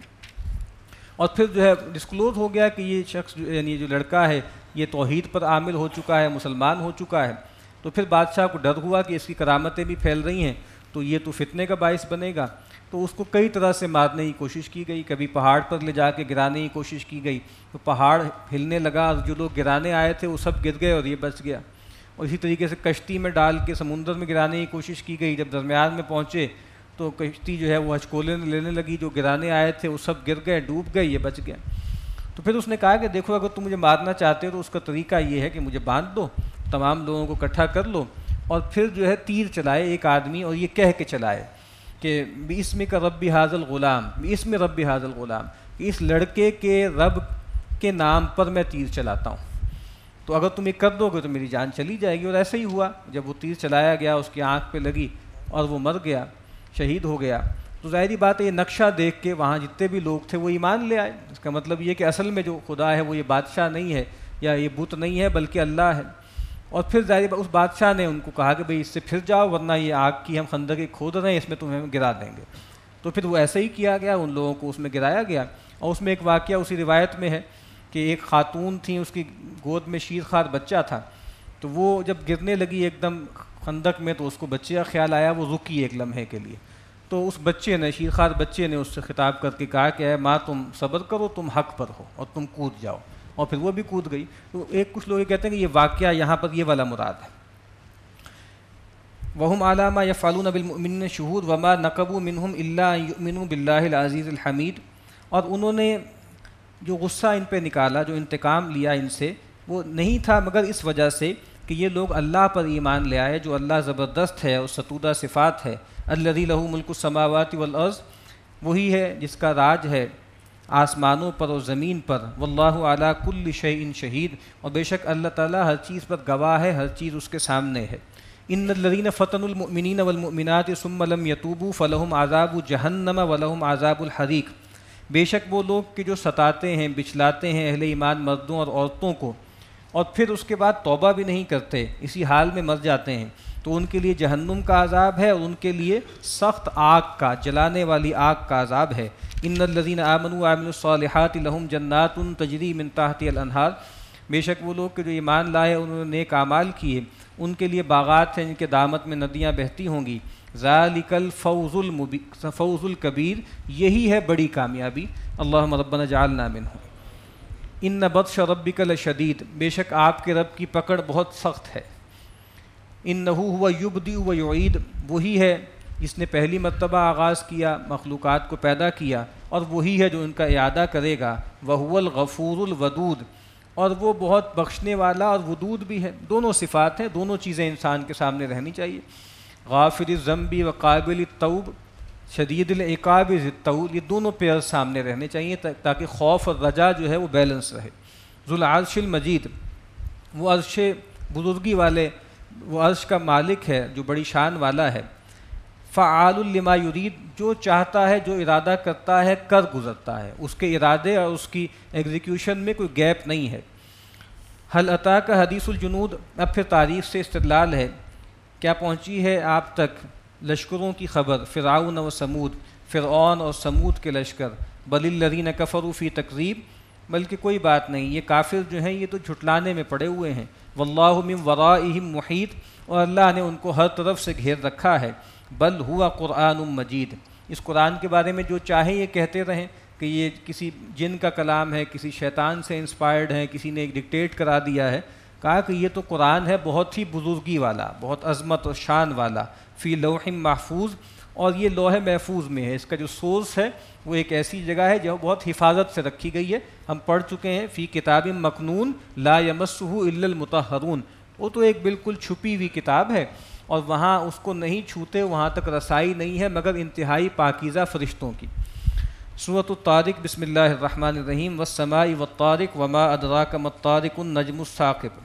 اور پھر جو ہے ڈسکلوز ہو گیا کہ یہ شخص یعنی جو لڑکا ہے یہ توحید پر عامل ہو چکا ہے، مسلمان ہو چکا ہے. تو پھر بادشاہ کو ڈر ہوا کہ اس کی کرامتیں بھی پھیل رہی ہیں تو یہ تو فتنے کا باعث بنے گا. تو اس کو کئی طرح سے مارنے کی کوشش کی گئی. کبھی پہاڑ پر لے جا کے گرانے کی کوشش کی گئی تو پہاڑ ہلنے لگا، اور جو لوگ گرانے آئے تھے وہ سب گر گئے اور یہ بچ گیا. اور اسی طریقے سے کشتی میں ڈال کے سمندر میں گرانے کی کوشش کی گئی. جب درمیان میں پہنچے تو کشتی جو ہے وہ ہچکولے لینے لگی، جو گرانے آئے تھے وہ سب گر گئے، ڈوب گئے، یہ بچ گئے. تو پھر اس نے کہا کہ دیکھو اگر تم مجھے مارنا چاہتے ہو تو اس کا طریقہ یہ ہے کہ مجھے باندھ دو، تمام لوگوں کو اکٹھا کر لو، اور پھر جو ہے تیر چلائے ایک آدمی، اور یہ کہہ کے چلائے کہ بِاسْمِکَ رَبِّ هَذَا الْغُلَامِ، بِاسْمِ رَبِّ هَذَا الْغُلَامِ، کہ اس لڑکے کے رب کے نام پر میں تیر چلاتا ہوں، تو اگر تم یہ کر دو گے تو میری جان چلی جائے گی. اور ایسا ہی ہوا. جب وہ تیر چلایا گیا اس کی آنکھ پہ لگی اور وہ مر گیا، شہید ہو گیا. تو ظاہری بات ہے یہ نقشہ دیکھ کے وہاں جتنے بھی لوگ تھے وہ ایمان لے آئے. اس کا مطلب یہ کہ اصل میں جو خدا ہے وہ یہ بادشاہ نہیں ہے یا یہ بت نہیں ہے بلکہ اللہ ہے. اور پھر ظاہر اس بادشاہ نے ان کو کہا کہ بھئی اس سے پھر جاؤ ورنہ یہ آگ کی ہم خندقیں کھود رہے ہیں، اس میں تمہیں گرا دیں گے. تو پھر وہ ایسے ہی کیا گیا، ان لوگوں کو اس میں گرایا گیا. اور اس میں ایک واقعہ اسی روایت میں ہے کہ ایک خاتون تھیں، اس کی گود میں شیر خوار بچہ تھا. تو وہ جب گرنے لگی ایک دم خندق میں تو اس کو بچے کا خیال آیا، وہ رکی ایک لمحے کے لیے. تو اس بچے نے، شیر خوار بچے نے اس سے خطاب کر کے کہا کہ اے ماں تم صبر کرو، تم حق پر ہو اور تم کود جاؤ. اور پھر وہ بھی کود گئی. تو کچھ لوگ یہ کہتے ہیں کہ یہ واقعہ یہاں پر یہ والا مراد ہے. وَهُمْ عَلَىٰ مَا يَفْعَلُونَ بِالْمُؤْمِنِينَ شُهُودٌ وَمَا نَقَمُوا مِنْهُمْ إِلَّا أَن يُؤْمِنُوا بِاللَّهِ الْعَزِيزِ الْحَمِيدِ. اور انہوں نے جو غصہ ان پہ نکالا، جو انتقام لیا ان سے، وہ نہیں تھا مگر اس وجہ سے کہ یہ لوگ اللہ پر ایمان لے آئے جو اللہ زبردست ہے اور ستودہ صفات ہے. الذی لہ ملک السماوات والارض، وہی ہے جس کا راج ہے آسمانوں پر اور زمین پر. واللہ علی کل شیء شہید، اور بے شک اللہ تعالیٰ ہر چیز پر گواہ ہے، ہر چیز اس کے سامنے ہے. ان الذین فتنوا المؤمنین والمؤمنات ثم لم یتوبوا فلہم عذاب جہنم ولہم عذاب الحریق. بے شک وہ لوگ کہ جو ستاتے ہیں، بچلاتے ہیں اہل ایمان مردوں اور عورتوں کو، اور پھر اس کے بعد توبہ بھی نہیں کرتے، اسی حال میں مر جاتے ہیں، تو ان کے لیے جہنم کا عذاب ہے، اور ان کے لیے سخت آگ کا، جلانے والی آگ کا عذاب ہے. ان الذین آمنوا وعملوا الصالحات لہم جنات تجری من تحتها الانہار. بے شک وہ لوگ کہ جو ایمان لائے، انہوں نے نیک اعمال کیے، ان کے لیے باغات ہیں جن کے دامت میں ندیاں بہتی ہوں گی. ذالک الفوز الکبیر، یہی ہے بڑی کامیابی. اللہم ربنا اجعلنا منہم. ان بطش ربک لشدید، بے شک آپ کے رب کی پکڑ بہت سخت ہے. انہ هو یبدئ و یعید، وہی ہے جس نے پہلی مرتبہ آغاز کیا، مخلوقات کو پیدا کیا، اور وہی ہے جو ان کا اعادہ کرے گا. وہو الغفور الودود، اور وہ بہت بخشنے والا اور ودود بھی ہے. دونوں صفات ہیں، دونوں چیزیں انسان کے سامنے رہنی چاہیے. غافر الذنب و قابل التوب، شدید العقاب ذی الطول، یہ دونوں پیئر سامنے رہنے چاہیے تاکہ خوف اور رجا جو ہے وہ بیلنس رہے۔ ذو العرش المجید، وہ عرش بزرگی والے، وہ عرش کا مالک ہے جو بڑی شان والا ہے۔ فعال لما یرید، جو چاہتا ہے جو ارادہ کرتا ہے کر گزرتا ہے، اس کے ارادے اور اس کی ایگزیکیوشن میں کوئی گیپ نہیں ہے۔ حل اتاک حدیث الجنود، اب پھر تاریخ سے استدلال ہے، کیا پہنچی ہے آپ تک لشکروں کی خبر، فرعون و سمود، فرعون اور سمود کے لشکر، بل الذین کفروا فی تکذیب، بلکہ کوئی بات نہیں، یہ کافر جو ہیں یہ تو جھٹلانے میں پڑے ہوئے ہیں۔ واللہ من ورائہم محیط، اور اللہ نے ان کو ہر طرف سے گھیر رکھا ہے۔ بل ہوا قرآن مجید، اس قرآن کے بارے میں جو چاہے یہ کہتے رہیں کہ یہ کسی جن کا کلام ہے، کسی شیطان سے انسپائرڈ ہے، کسی نے ڈکٹیٹ کرا دیا ہے، کہا کہ یہ تو قرآن ہے بہت ہی بزرگی والا، بہت عظمت و شان والا، فی لوح محفوظ، اور یہ لوح محفوظ میں ہے، اس کا جو سورس ہے وہ ایک ایسی جگہ ہے جو بہت حفاظت سے رکھی گئی ہے، ہم پڑھ چکے ہیں، فی کتاب مکنون لا یمسہ الا المطہرون، وہ تو ایک بالکل چھپی ہوئی کتاب ہے اور وہاں اس کو نہیں چھوتے، وہاں تک رسائی نہیں ہے مگر انتہائی پاکیزہ فرشتوں کی۔ سورۃ الطارق، بسم اللہ الرحمن الرحیم، والسماء والطارق وما ادراک ما الطارق النجم الثاقب،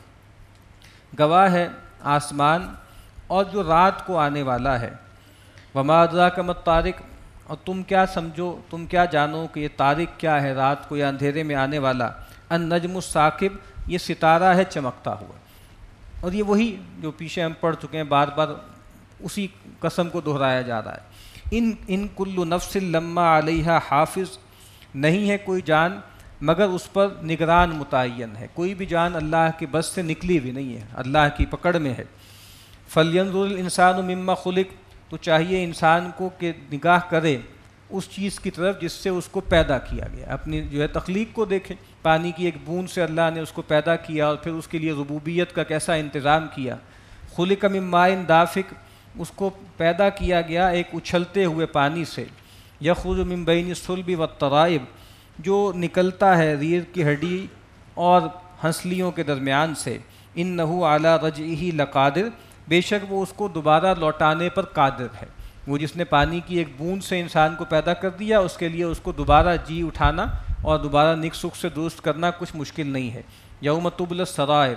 گواہ ہے آسمان اور جو رات کو آنے والا ہے، وما ادراک ما الطارق، اور تم کیا سمجھو، تم کیا جانو کہ یہ طارق کیا ہے، رات کو یا اندھیرے میں آنے والا، النجم الثاقب، یہ ستارہ ہے چمکتا ہوا، اور یہ وہی جو پیچھے ہم پڑھ چکے ہیں، بار بار اسی قسم کو دہرایا جا رہا ہے۔ ان کل نفس لما علیہا حافظ، نہیں ہے کوئی جان مگر اس پر نگران متعین ہے، کوئی بھی جان اللہ کی بس سے نکلی بھی نہیں ہے، اللہ کی پکڑ میں ہے۔ فلینظر الانسان مما خلق، تو چاہیے انسان کو کہ نگاہ کرے اس چیز کی طرف جس سے اس کو پیدا کیا گیا، اپنی جو ہے تخلیق کو دیکھیں، پانی کی ایک بوند سے اللہ نے اس کو پیدا کیا اور پھر اس کے لیے ربوبیت کا کیسا انتظام کیا۔ خلق من ماء دافق، اس کو پیدا کیا گیا ایک اچھلتے ہوئے پانی سے، یخرج من بین الصلب والترائب، جو نکلتا ہے ریڑھ کی ہڈی اور ہنسلیوں کے درمیان سے، انہ علی رجعہ لقادر، بے شک وہ اس کو دوبارہ لوٹانے پر قادر ہے، وہ جس نے پانی کی ایک بوند سے انسان کو پیدا کر دیا، اس کے لیے اس کو دوبارہ جی اٹھانا اور دوبارہ نک سکھ سے درست کرنا کچھ مشکل نہیں ہے۔ یوم تبلی السرائر،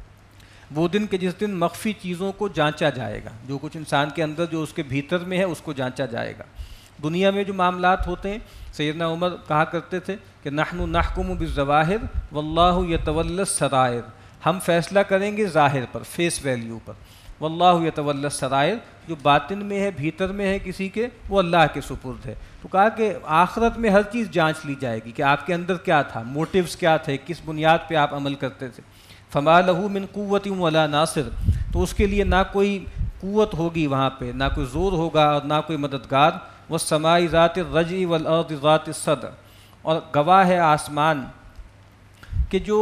وہ دن کہ جس دن مخفی چیزوں کو جانچا جائے گا، جو کچھ انسان کے اندر جو اس کے بھیتر میں ہے اس کو جانچا جائے گا۔ دنیا میں جو معاملات ہوتے ہیں، سیدنا عمر کہا کرتے تھے کہ نحن نحکم بالظواہر واللہ یتولی السرائر، ہم فیصلہ کریں گے ظاہر پر، فیس ویلیو پر، واللہ یتولی السرائر، جو باطن میں ہے بھیتر میں ہے کسی کے، وہ اللہ کے سپرد ہے۔ تو کہا کہ آخرت میں ہر چیز جانچ لی جائے گی کہ آپ کے اندر کیا تھا، موٹیوز کیا تھے، کس بنیاد پہ آپ عمل کرتے تھے۔ فما لہ من قوت ولا ناصر، تو اس کے لیے نہ کوئی قوت ہوگی وہاں پہ، نہ کوئی زور ہوگا اور نہ کوئی مددگار۔ والسماء ذات الرجع والارض ذات الصدع، اور گواہ ہے آسمان کہ جو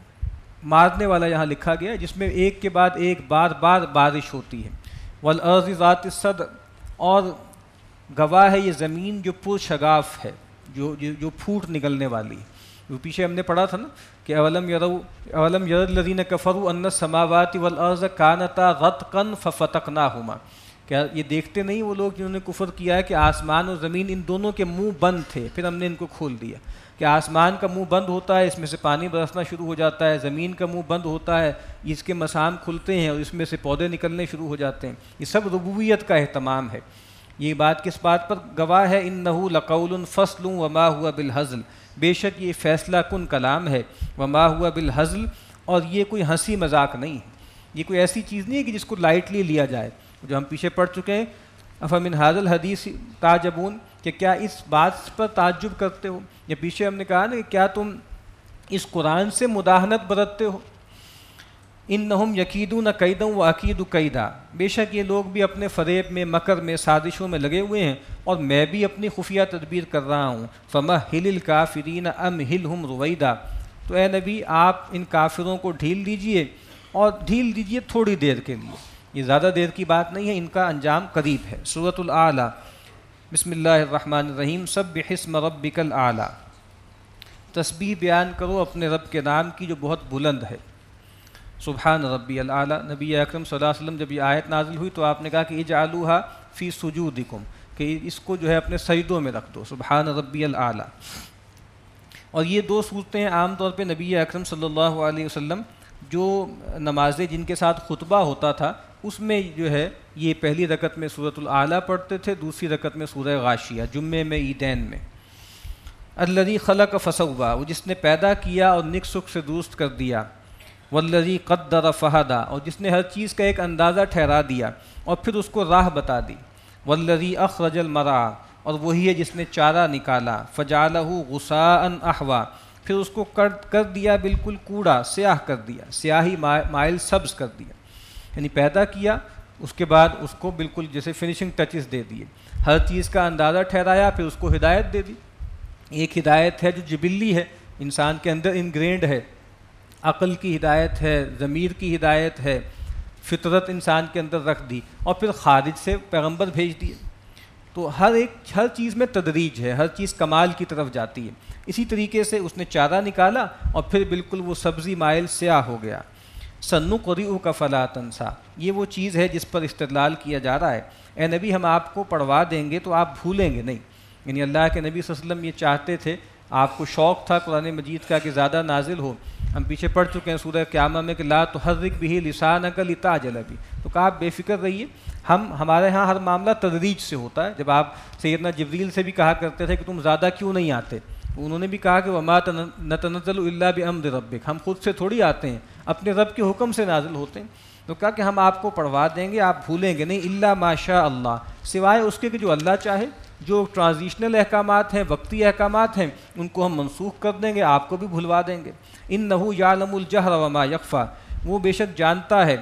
مارنے والا یہاں لکھا گیا ہے، جس میں ایک کے بعد ایک بار بار بارش ہوتی ہے، والارض ذات الصدع، اور گواہ ہے یہ زمین جو پرشگاف ہے، جو پھوٹ نکلنے والی ہے۔ وہ پیچھے ہم نے پڑھا تھا نا کہ اولم یر الذین کفروا ان السماوات والارض کانتا رتقا ففتقناہما، کیا یہ دیکھتے نہیں وہ لوگ جنہوں نے کفر کیا ہے کہ آسمان اور زمین ان دونوں کے منہ بند تھے، پھر ہم نے ان کو کھول دیا، کہ آسمان کا منہ بند ہوتا ہے، اس میں سے پانی برسنا شروع ہو جاتا ہے، زمین کا منہ بند ہوتا ہے، اس کے مسام کھلتے ہیں اور اس میں سے پودے نکلنے شروع ہو جاتے ہیں، یہ سب ربوبیت کا اہتمام ہے۔ یہ بات کس بات پر گواہ ہے؟ انہ لقول فصل وما ہوا بالہزل، بے شک یہ فیصلہ کن کلام ہے، وما ہوا بالہزل، اور یہ کوئی ہنسی مذاق نہیں ہے، یہ کوئی ایسی چیز نہیں ہے کہ جس کو لائٹلی لیا جائے، جو ہم پیچھے پڑھ چکے ہیں۔ افمن ھذا الحدیث تعجبون، کہ کیا اس بات پر تعجب کرتے ہو، یا پیچھے ہم نے کہا نا کہ کیا تم اس قرآن سے مداہنت برتتے ہو۔ انہم یکیدون کیدا واکید کیدا، بے شک یہ لوگ بھی اپنے فریب میں، مکر میں، سازشوں میں لگے ہوئے ہیں، اور میں بھی اپنی خفیہ تدبیر کر رہا ہوں۔ فمہل الکافرین امہلہم رویدا، تو اے نبی آپ ان کافروں کو ڈھیل دیجئے، اور ڈھیل دیجئے تھوڑی دیر کے لیے، یہ زیادہ دیر کی بات نہیں ہے، ان کا انجام قریب ہے۔ سورۃ الاعلیٰ، بسم اللہ الرحمن الرحیم، سبح اسم ربک الاعلیٰ، تسبیح بیان کرو اپنے رب کے نام کی جو بہت بلند ہے۔ سبحان ربی الاعلیٰ، نبی اکرم صلی اللہ علیہ وسلم جب یہ آیت نازل ہوئی تو آپ نے کہا کہ اجعلوها فی سجودکم، کہ اس کو جو ہے اپنے سجدوں میں رکھ دو، سبحان ربی الاعلیٰ۔ اور یہ دو صورتیں عام طور پہ نبی اکرم صلی اللہ علیہ وسلم جو نمازیں جن کے ساتھ خطبہ ہوتا تھا اس میں جو ہے یہ پہلی رکعت میں سورۃ الاعلیٰ پڑھتے تھے، دوسری رکعت میں سورہ غاشیہ، جمعے میں، عیدین میں۔ الذی خلق فسویٰ، وہ جس نے پیدا کیا اور نک سک سے درست کر دیا، والذی قدر فہدیٰ، اور جس نے ہر چیز کا ایک اندازہ ٹھہرا دیا اور پھر اس کو راہ بتا دی، والذی اخرج المرعیٰ، اور وہی ہے جس نے چارہ نکالا، فجعلہ غثاء احویٰ، پھر اس کو کر دیا بالکل کوڑا، سیاہ کر دیا، سیاہی مائل سبز کر دیا، یعنی پیدا کیا اس کے بعد اس کو بالکل جیسے فنیشنگ ٹچز دے دیے، ہر چیز کا اندازہ ٹھہرایا، پھر اس کو ہدایت دے دی۔ ایک ہدایت ہے جو جبلی ہے، انسان کے اندر انگرینڈ ہے، عقل کی ہدایت ہے، ضمیر کی ہدایت ہے، فطرت انسان کے اندر رکھ دی، اور پھر خارج سے پیغمبر بھیج دیے۔ تو ہر چیز میں تدریج ہے، ہر چیز کمال کی طرف جاتی ہے۔ اسی طریقے سے اس نے چارہ نکالا اور پھر بالکل وہ سبزی مائل سیاہ ہو گیا۔ سنقرئک فلا تنسیٰ، یہ وہ چیز ہے جس پر استدلال کیا جا رہا ہے، اے نبی ہم آپ کو پڑھوا دیں گے تو آپ بھولیں گے نہیں، یعنی اللہ کے نبی صلی اللہ علیہ وسلم یہ چاہتے تھے، آپ کو شوق تھا قرآن مجید کا کہ زیادہ نازل ہو۔ ہم پیچھے پڑھ چکے ہیں سورہ قیامہ میں کہ لا تحرک بہ لسانک لتعجل بہ، تو کہا آپ بے فکر رہیے، ہمارے ہاں ہر معاملہ تدریج سے ہوتا ہے۔ جب آپ سیدنا جبریل سے بھی کہا کرتے تھے کہ تم زیادہ کیوں نہیں آتے، انہوں نے بھی کہا کہ وما نتنزل الا بامر ربک، ہم خود سے تھوڑی آتے ہیں، اپنے رب کے حکم سے نازل ہوتے ہیں۔ تو کہا کہ ہم آپ کو پڑھوا دیں گے، آپ بھولیں گے نہیں، الا ما شاء اللہ، سوائے اس کے کہ جو اللہ چاہے۔ جو ٹرانزیشنل احکامات ہیں، وقتی احکامات ہیں، ان کو ہم منسوخ کر دیں گے، آپ کو بھی بھلوا دیں گے۔ انہ یعلم الجہر وما یخفی، وہ بے شک جانتا ہے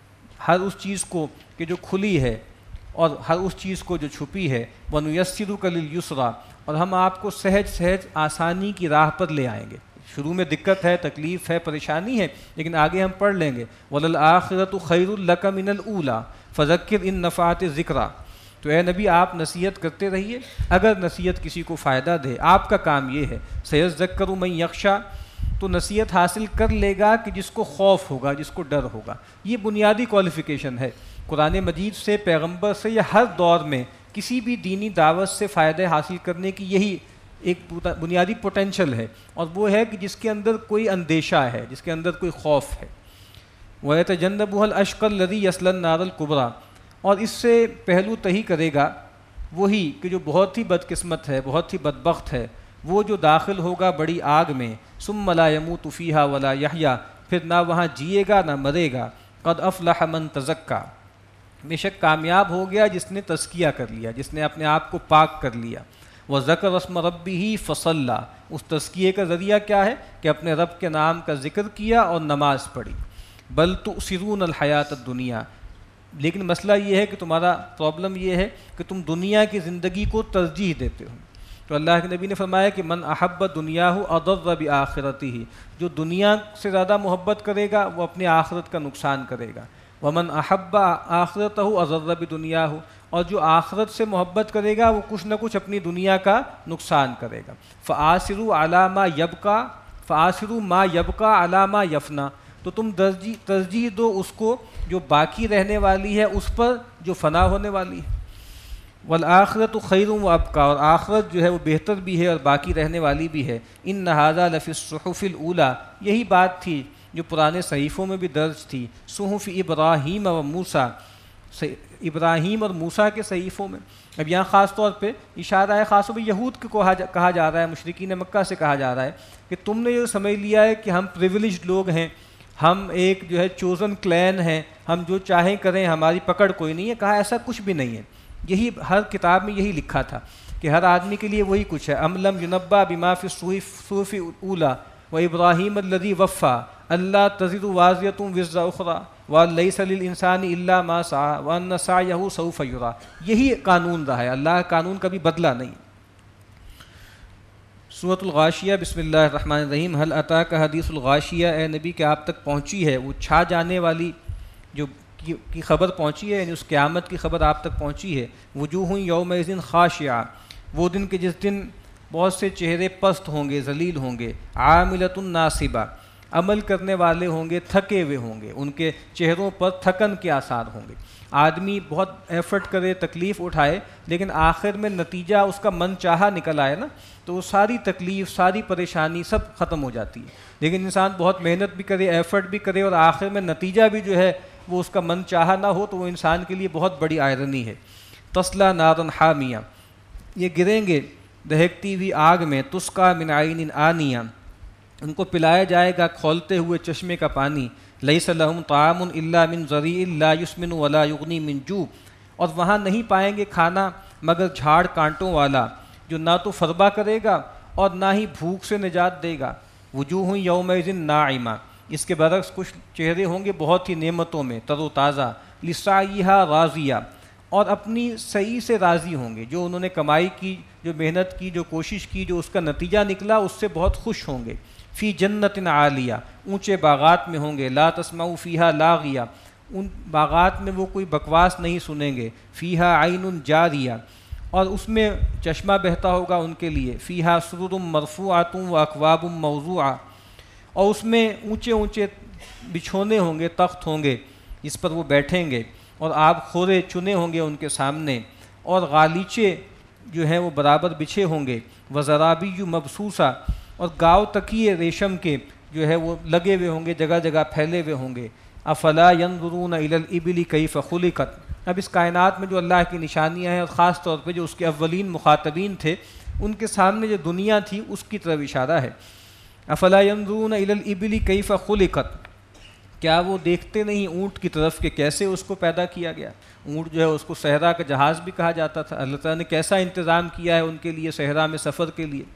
ہر اس چیز کو کہ جو کھلی ہے اور ہر اس چیز کو جو چھپی ہے۔ وَنُيَسِّرُكَ لِلْيُسْرَىٰ، اور ہم آپ کو سہج سہج آسانی کی راہ پر لے آئیں گے۔ شروع میں دقت ہے، تکلیف ہے، پریشانی ہے، لیکن آگے ہم پڑھ لیں گے۔ وَلَلْآخِرَةُ خَيْرٌ لَكَ مِنَ الْأُولَىٰ فَذَكِّرْ إِن نَّفَعَتِ الذِّكْرَىٰ۔ تو اے نبی آپ نصیحت کرتے رہیے، اگر نصیحت کسی کو فائدہ دے، آپ کا کام یہ ہے۔ سَيَذَّكَّرُ مَن يَخْشَىٰ، تو نصیحت حاصل کر لے گا کہ جس کو خوف ہوگا، جس کو ڈر ہوگا۔ یہ بنیادی کوالیفیکیشن ہے قرآن مجید سے، پیغمبر سے، یا ہر دور میں کسی بھی دینی دعوت سے فائدے حاصل کرنے کی یہی ایک بنیادی پوٹینشل ہے، اور وہ ہے کہ جس کے اندر کوئی اندیشہ ہے، جس کے اندر کوئی خوف ہے۔ وَيَتَجَنَّبُهَا الْأَشْقَى الَّذِي يَصْلَى النَّارَ الْكُبْرَىٰ، اور اس سے پہلو تہی کرے گا وہی کہ جو بہت ہی بدقسمت ہے، بہت ہی بدبخت ہے، وہ جو داخل ہوگا بڑی آگ میں۔ ثُمَّ لَا يَمُوتُ فِيهَا وَلَا يَحْيَىٰ، پھر نہ وہاں جیے گا نہ مرے گا۔ قَدْ أَفْلَحَ مَن تَزَكَّىٰ، بے شک کامیاب ہو گیا جس نے تزکیہ کر لیا، جس نے اپنے آپ کو پاک کر لیا۔ وَذَكَرَ اسْمَ رَبِّهِ فَصَلَّىٰ، اس تزکیے کا ذریعہ کیا ہے کہ اپنے رب کے نام کا ذکر کیا اور نماز پڑھی۔ بل تؤثرون الحیات الدنیا، لیکن مسئلہ یہ ہے کہ تمہارا پرابلم یہ ہے کہ تم دنیا کی زندگی کو ترجیح دیتے ہو۔ تو اللہ کے نبی نے فرمایا کہ من احب دنیاہ اضر بآخرتہ، جو دنیا سے زیادہ محبت کرے گا وہ اپنی آخرت کا نقصان کرے گا۔ ومن احب آخرتہ اضر بدنیاہ، اور جو آخرت سے محبت کرے گا وہ کچھ نہ کچھ اپنی دنیا کا نقصان کرے گا۔ فآثروا علی ما یبقی، فآثروا ما یبقی علی ما یفنی، تو تم ترجیح دو اس کو جو باقی رہنے والی ہے اس پر جو فنا ہونے والی ہے۔ والآخرۃ خیر وابقیٰ، اور آخرت جو ہے وہ بہتر بھی ہے اور باقی رہنے والی بھی ہے۔ ان ھذا لفی الصحف الاولیٰ، یہی بات تھی جو پرانے صحیفوں میں بھی درج تھی۔ صحف ابراہیم و موسیٰ، ابراہیم اور موسیٰ کے صحیفوں میں۔ اب یہاں خاص طور پہ اشارہ ہے خاص طور پہ یہود کو کہا جا رہا ہے، مشرکین مکہ سے کہا جا رہا ہے کہ تم نے یہ سمجھ لیا ہے کہ ہم پریویلیجڈ لوگ ہیں، ہم ایک جو ہے چوزن کلین ہیں، ہم جو چاہیں کریں، ہماری پکڑ کوئی نہیں ہے۔ کہا ایسا کچھ بھی نہیں ہے، یہی ہر کتاب میں یہی لکھا تھا کہ ہر آدمی کے لیے وہی کچھ ہے۔ ام لم ینبأ بما فی الصحف الاولیٰ وابراہیم الذی وفیٰ اللہ تزر وازرۃ وزر اخریٰ ولیس للانسان الا ما سعی وان سعیہ سوف یریٰ، یہی قانون رہا ہے، اللہ کا قانون کبھی بدلا نہیں۔ سورۃ الغاشیہ، بسم اللہ الرحمن الرحیم۔ هل اتاک حدیث الغاشیہ، اے نبی کہ آپ تک پہنچی ہے وہ چھا جانے والی جو کی خبر پہنچی ہے، یعنی اس قیامت کی خبر آپ تک پہنچی ہے۔ وجوہ یومئذ خاشعہ، وہ دن کہ جس دن بہت سے چہرے پست ہوں گے، ذلیل ہوں گے۔ عاملۃ ناصبہ، عمل کرنے والے ہوں گے، تھکے ہوئے ہوں گے، ان کے چہروں پر تھکن کے آثار ہوں گے۔ آدمی بہت ایفرٹ کرے، تکلیف اٹھائے، لیکن آخر میں نتیجہ اس کا من چاہا نکل آئے نا، تو وہ ساری تکلیف، ساری پریشانی سب ختم ہو جاتی ہے۔ لیکن انسان بہت محنت بھی کرے، ایفرٹ بھی کرے، اور آخر میں نتیجہ بھی جو ہے وہ اس کا من چاہا نہ ہو، تو وہ انسان کے لیے بہت بڑی آئرنی ہے۔ تسلا نارن حامیہ، یہ گریں گے دہکتی ہوئی آگ میں، تسقا من عین آنیہ، ان کو پلایا جائے گا کھولتے ہوئے چشمے کا پانی، لیس لہم طعام الا من ضریع لا یسمن ولا یغنی من جوع، اور وہاں نہیں پائیں گے کھانا مگر جھاڑ کانٹوں والا، جو نہ تو فربا کرے گا اور نہ ہی بھوک سے نجات دے گا۔ وجوہ یومئذ ناعمہ، اس کے برعکس کچھ چہرے ہوں گے بہت ہی نعمتوں میں، تر و تازہ، لسعیہا راضیہ، اور اپنی سعی سے راضی ہوں گے، جو انہوں نے کمائی کی، جو محنت کی، جو کوشش کی، جو اس کا نتیجہ نکلا، اس سے بہت خوش ہوں گے۔ فی جنت عالیہ، اونچے باغات میں ہوں گے، لا تسمع فیہا لاغیہ، ان باغات میں وہ کوئی بکواس نہیں سنیں گے، فیہا عین جاریہ، اور اس میں چشمہ بہتا ہوگا ان کے لیے، فیہا سرر مرفوعۃ و اکواب موضوعہ، اور اس میں اونچے اونچے بچھونے ہوں گے، تخت ہوں گے جس پر وہ بیٹھیں گے، اور آب خورے چنے ہوں گے ان کے سامنے، اور غالیچے جو ہیں وہ برابر بچھے ہوں گے، وزرابی مبسوسہ، اور گاؤ تکیے ریشم کے جو ہے وہ لگے ہوئے ہوں گے، جگہ جگہ پھیلے ہوئے ہوں گے۔ افلا ینظرون الی الابل کیف خلقت، اب اس کائنات میں جو اللہ کی نشانیاں ہیں، اور خاص طور پہ جو اس کے اولین مخاطبین تھے ان کے سامنے جو دنیا تھی اس کی طرف اشارہ ہے۔ افلا ینظرون الی الابل کیف خلقت، کیا وہ دیکھتے نہیں اونٹ کی طرف کہ کیسے اس کو پیدا کیا گیا؟ اونٹ جو ہے اس کو صحرا کا جہاز بھی کہا جاتا تھا، اللہ تعالیٰ نے کیسا انتظام کیا ہے ان کے لیے صحرا میں سفر کے لیے۔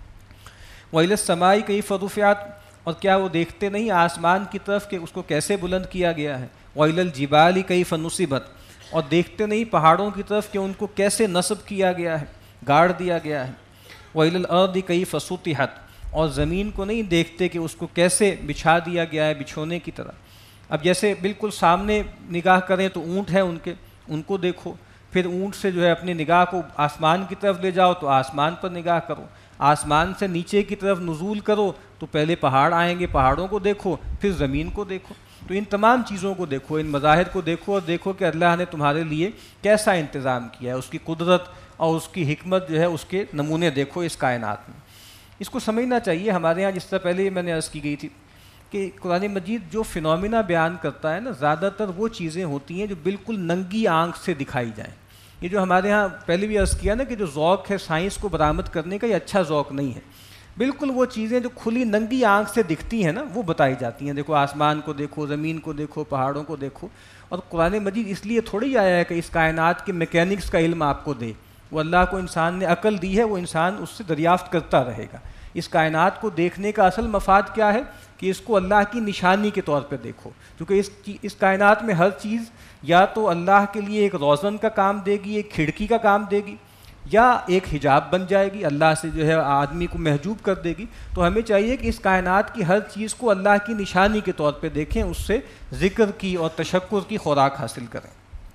وَإِلَى السَّمَاءِ كَيْفَ رُفِعَتْ، اور کیا وہ دیکھتے نہیں آسمان کی طرف کہ اس کو کیسے بلند کیا گیا ہے؟ وَإِلَى الْجِبَالِ كَيْفَ نُصِبَتْ، اور دیکھتے نہیں پہاڑوں کی طرف کہ ان کو کیسے نصب کیا گیا ہے، گاڑ دیا گیا ہے۔ وَإِلَى الْأَرْضِ كَيْفَ سُطِحَتْ، اور زمین کو نہیں دیکھتے کہ اس کو کیسے بچھا دیا گیا ہے بچھونے کی طرح۔ اب جیسے بالکل سامنے نگاہ کریں تو اونٹ ہیں ان کو دیکھو، پھر اونٹ سے جو ہے اپنی نگاہ کو آسمان کی طرف لے جاؤ تو آسمان پر نگاہ کرو، آسمان سے نیچے کی طرف نزول کرو تو پہلے پہاڑ آئیں گے، پہاڑوں کو دیکھو، پھر زمین کو دیکھو، تو ان تمام چیزوں کو دیکھو، ان مظاہر کو دیکھو، اور دیکھو کہ اللہ نے تمہارے لیے کیسا انتظام کیا ہے، اس کی قدرت اور اس کی حکمت جو ہے اس کے نمونے دیکھو اس کائنات میں۔ اس کو سمجھنا چاہیے۔ ہمارے ہاں جس طرح پہلے میں نے عرض کی گئی تھی کہ قرآن مجید جو فنومینا بیان کرتا ہے نا، زیادہ تر وہ چیزیں ہوتی ہیں جو بالکل ننگی آنکھ سے دکھائی جائیں۔ یہ جو ہمارے ہاں پہلے بھی عرض کیا نا کہ جو ذوق ہے سائنس کو برآمد کرنے کا، یہ اچھا ذوق نہیں ہے۔ بالکل وہ چیزیں جو کھلی ننگی آنکھ سے دکھتی ہیں نا وہ بتائی جاتی ہیں۔ دیکھو آسمان کو دیکھو، زمین کو دیکھو، پہاڑوں کو دیکھو۔ اور قرآن مجید اس لیے تھوڑی آیا ہے کہ اس کائنات کے میکینکس کا علم آپ کو دے، وہ اللہ کو انسان نے عقل دی ہے، وہ انسان اس سے دریافت کرتا رہے گا۔ اس کائنات کو دیکھنے کا اصل مفاد کیا ہے کہ اس کو اللہ کی نشانی کے طور پہ دیکھو، کیونکہ اس کائنات میں ہر چیز یا تو اللہ کے لیے ایک روزن کا کام دے گی، ایک کھڑکی کا کام دے گی، یا ایک حجاب بن جائے گی، اللہ سے جو ہے آدمی کو محجوب کر دے گی۔ تو ہمیں چاہیے کہ اس کائنات کی ہر چیز کو اللہ کی نشانی کے طور پہ دیکھیں، اس سے ذکر کی اور تشکر کی خوراک حاصل کریں۔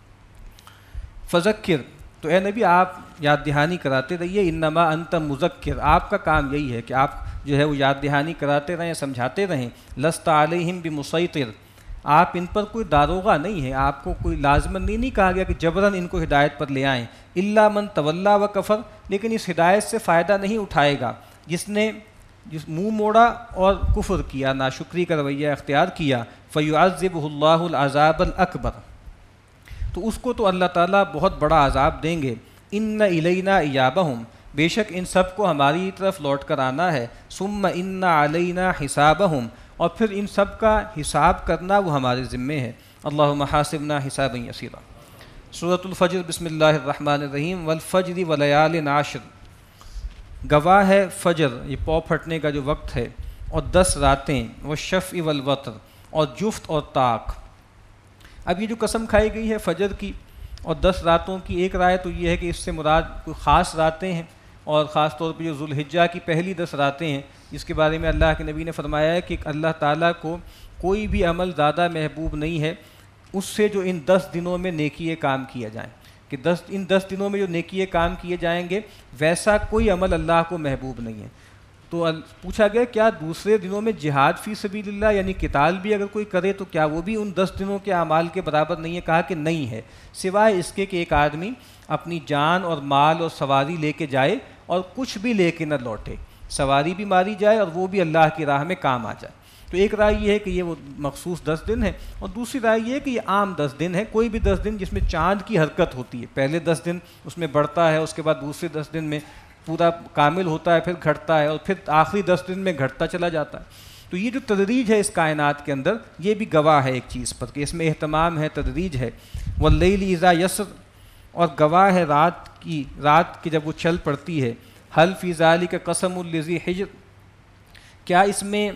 فذکر، تو اے نبی آپ یاد دہانی کراتے رہیے، انما انت مذکر، آپ کا کام یہی ہے کہ آپ جو ہے وہ یاد دہانی کراتے رہیں، سمجھاتے رہیں۔ لست علیہم بمسیطر، آپ ان پر کوئی داروغہ نہیں ہے، آپ کو کوئی لازمن نہیں کہا گیا کہ جبراً ان کو ہدایت پر لے آئیں۔ الا من تولا و کفر، لیکن اس ہدایت سے فائدہ نہیں اٹھائے گا جس منہ موڑا اور کفر کیا، ناشکری کا رویہ اختیار کیا۔ فیعذبہ اللہ العذاب الاکبر، تو اس کو تو اللہ تعالیٰ بہت بڑا عذاب دیں گے۔ ان الینا ایابہم، بے شک ان سب کو ہماری طرف لوٹ کر آنا ہے۔ ثم ان علینا حسابہم، اور پھر ان سب کا حساب کرنا وہ ہمارے ذمے ہے۔ اللہم حاسبنا حسابا یسیرا۔ سورۃ الفجر، بسم اللہ الرحمن الرحیم۔ والفجر ولیال عشر، گواہ ہے فجر، یہ پاؤں پھٹنے کا جو وقت ہے، اور 10 راتیں، والشفع والوتر، اور جفت اور طاق۔ اب یہ جو قسم کھائی گئی ہے فجر کی اور 10 راتوں کی، ایک رائے تو یہ ہے کہ اس سے مراد کوئی خاص راتیں ہیں، اور خاص طور پہ جو ذوالحجہ کی پہلی 10 راتیں ہیں، جس کے بارے میں اللہ کے نبی نے فرمایا ہے کہ اللہ تعالیٰ کو کوئی بھی عمل زیادہ محبوب نہیں ہے اس سے جو ان 10 دنوں میں نیکی کام کیا جائیں، کہ ان 10 دنوں میں جو نیکی کام کیے جائیں گے ویسا کوئی عمل اللہ کو محبوب نہیں ہے۔ تو پوچھا گیا کیا دوسرے دنوں میں جہاد فی سبیل اللہ یعنی قتال بھی اگر کوئی کرے تو کیا وہ بھی ان 10 دنوں کے اعمال کے برابر نہیں ہے؟ کہا کہ نہیں ہے، سوائے اس کے کہ ایک آدمی اپنی جان اور مال اور سواری لے کے جائے اور کچھ بھی لے کے نہ لوٹے، سواری بھی ماری جائے اور وہ بھی اللہ کی راہ میں کام آ جائے۔ تو ایک رائے یہ ہے کہ یہ وہ مخصوص 10 دن ہے، اور دوسری رائے یہ ہے کہ یہ عام 10 دن ہے، کوئی بھی 10 دن جس میں چاند کی حرکت ہوتی ہے، پہلے 10 دن اس میں بڑھتا ہے، اس کے بعد دوسرے 10 دن میں پورا کامل ہوتا ہے، پھر گھٹتا ہے، اور پھر آخری 10 دن میں گھٹتا چلا جاتا ہے۔ تو یہ جو تدریج ہے اس کائنات کے اندر، یہ بھی گواہ ہے ایک چیز پر کہ اس میں اہتمام ہے، تدریج ہے۔ واللیل اذا یسر، اور گواہ ہے رات کی جب وہ چل پڑتی ہے۔ حل فی ذالک قسم لذی حجر، کیا اس میں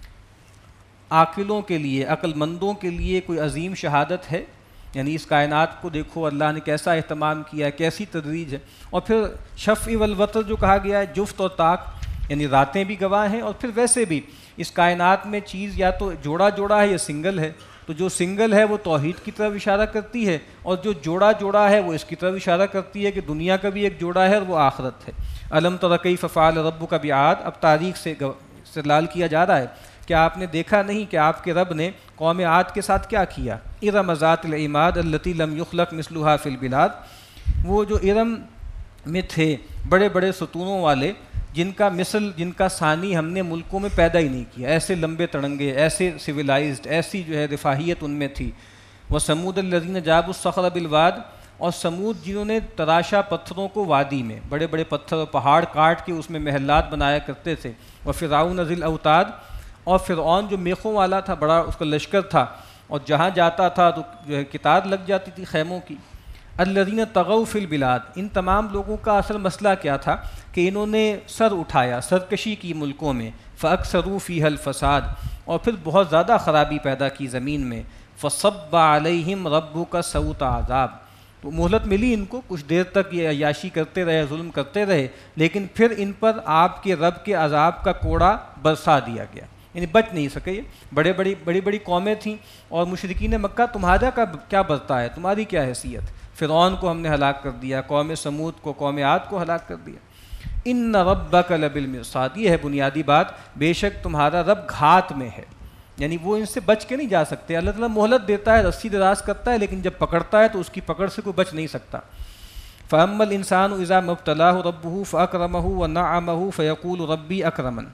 عاقلوں کے لیے، عقل مندوں کے لیے کوئی عظیم شہادت ہے؟ یعنی اس کائنات کو دیکھو اللہ نے کیسا اہتمام کیا ہے، کیسی تدریج ہے۔ اور پھر شفع والوتر جو کہا گیا ہے، جفت اور طاق، یعنی راتیں بھی گواہ ہیں، اور پھر ویسے بھی اس کائنات میں چیز یا تو جوڑا جوڑا ہے یا سنگل ہے، تو جو سنگل ہے وہ توحید کی طرف اشارہ کرتی ہے، اور جو جوڑا جوڑا ہے وہ اس کی طرف اشارہ کرتی ہے کہ دنیا کا بھی ایک جوڑا ہے اور وہ آخرت ہے۔ الم تر کیف فعل ربک بعاد، اب تاریخ سے استدلال کیا جا رہا ہے، کیا آپ نے دیکھا نہیں کہ آپ کے رب نے قوم عاد کے ساتھ کیا کیا؟ ارم ذات العماد التی لم یخلق مثلها فی البلاد، وہ جو ارم میں تھے بڑے بڑے ستونوں والے، جن کا مثل، جن کا ثانی ہم نے ملکوں میں پیدا ہی نہیں کیا، ایسے لمبے تڑنگے، ایسے سویلائزڈ، ایسی جو ہے رفاہیت ان میں تھی۔ وثمود الذین جابوا الصخر بالواد، اور سمود جنہوں نے تراشا پتھروں کو وادی میں، بڑے بڑے پتھر اور پہاڑ کاٹ کے اس میں محلات بنایا کرتے تھے۔ وفرعون ذی الاوتاد، اور فرعون جو میخوں والا تھا، بڑا اس کا لشکر تھا، اور جہاں جاتا تھا تو جو ہے قطار لگ جاتی تھی خیموں کی۔ الذین طغوا فی البلاد، ان تمام لوگوں کا اصل مسئلہ کیا تھا کہ انہوں نے سر اٹھایا، سرکشی کی ملکوں میں، فاکثروا فیہا الفساد، اور پھر بہت زیادہ خرابی پیدا کی زمین میں۔ فصب علیہم ربک سوط عذاب، تو مہلت ملی ان کو، کچھ دیر تک یہ عیاشی کرتے رہے، ظلم کرتے رہے، لیکن پھر ان پر آپ کے رب کے عذاب کا کوڑا برسا دیا گیا، یعنی بچ نہیں سکے۔ یہ بڑی بڑی قومیں تھیں، اور مشرکین مکہ تمہارا کیا برتا ہے، تمہاری کیا حیثیت؟ فرعون کو ہم نے ہلاک کر دیا، قوم سمود کو، قوم عاد کو ہلاک کر دیا۔ ان ربک لبالمرصاد، یہ ہے بنیادی بات، بے شک تمہارا رب گھات میں ہے، یعنی وہ ان سے بچ کے نہیں جا سکتے۔ اللہ تعالیٰ مہلت دیتا ہے، رسی دراز کرتا ہے، لیکن جب پکڑتا ہے تو اس کی پکڑ سے کوئی بچ نہیں سکتا۔ فَأَمَّا الْإِنسَانُ إِذَا مَا ابْتَلَاهُ رَبُّهُ فَأَكْرَمَهُ وَنَعَّمَهُ فَيَقُولُ رَبِّي أَكْرَمَنِ،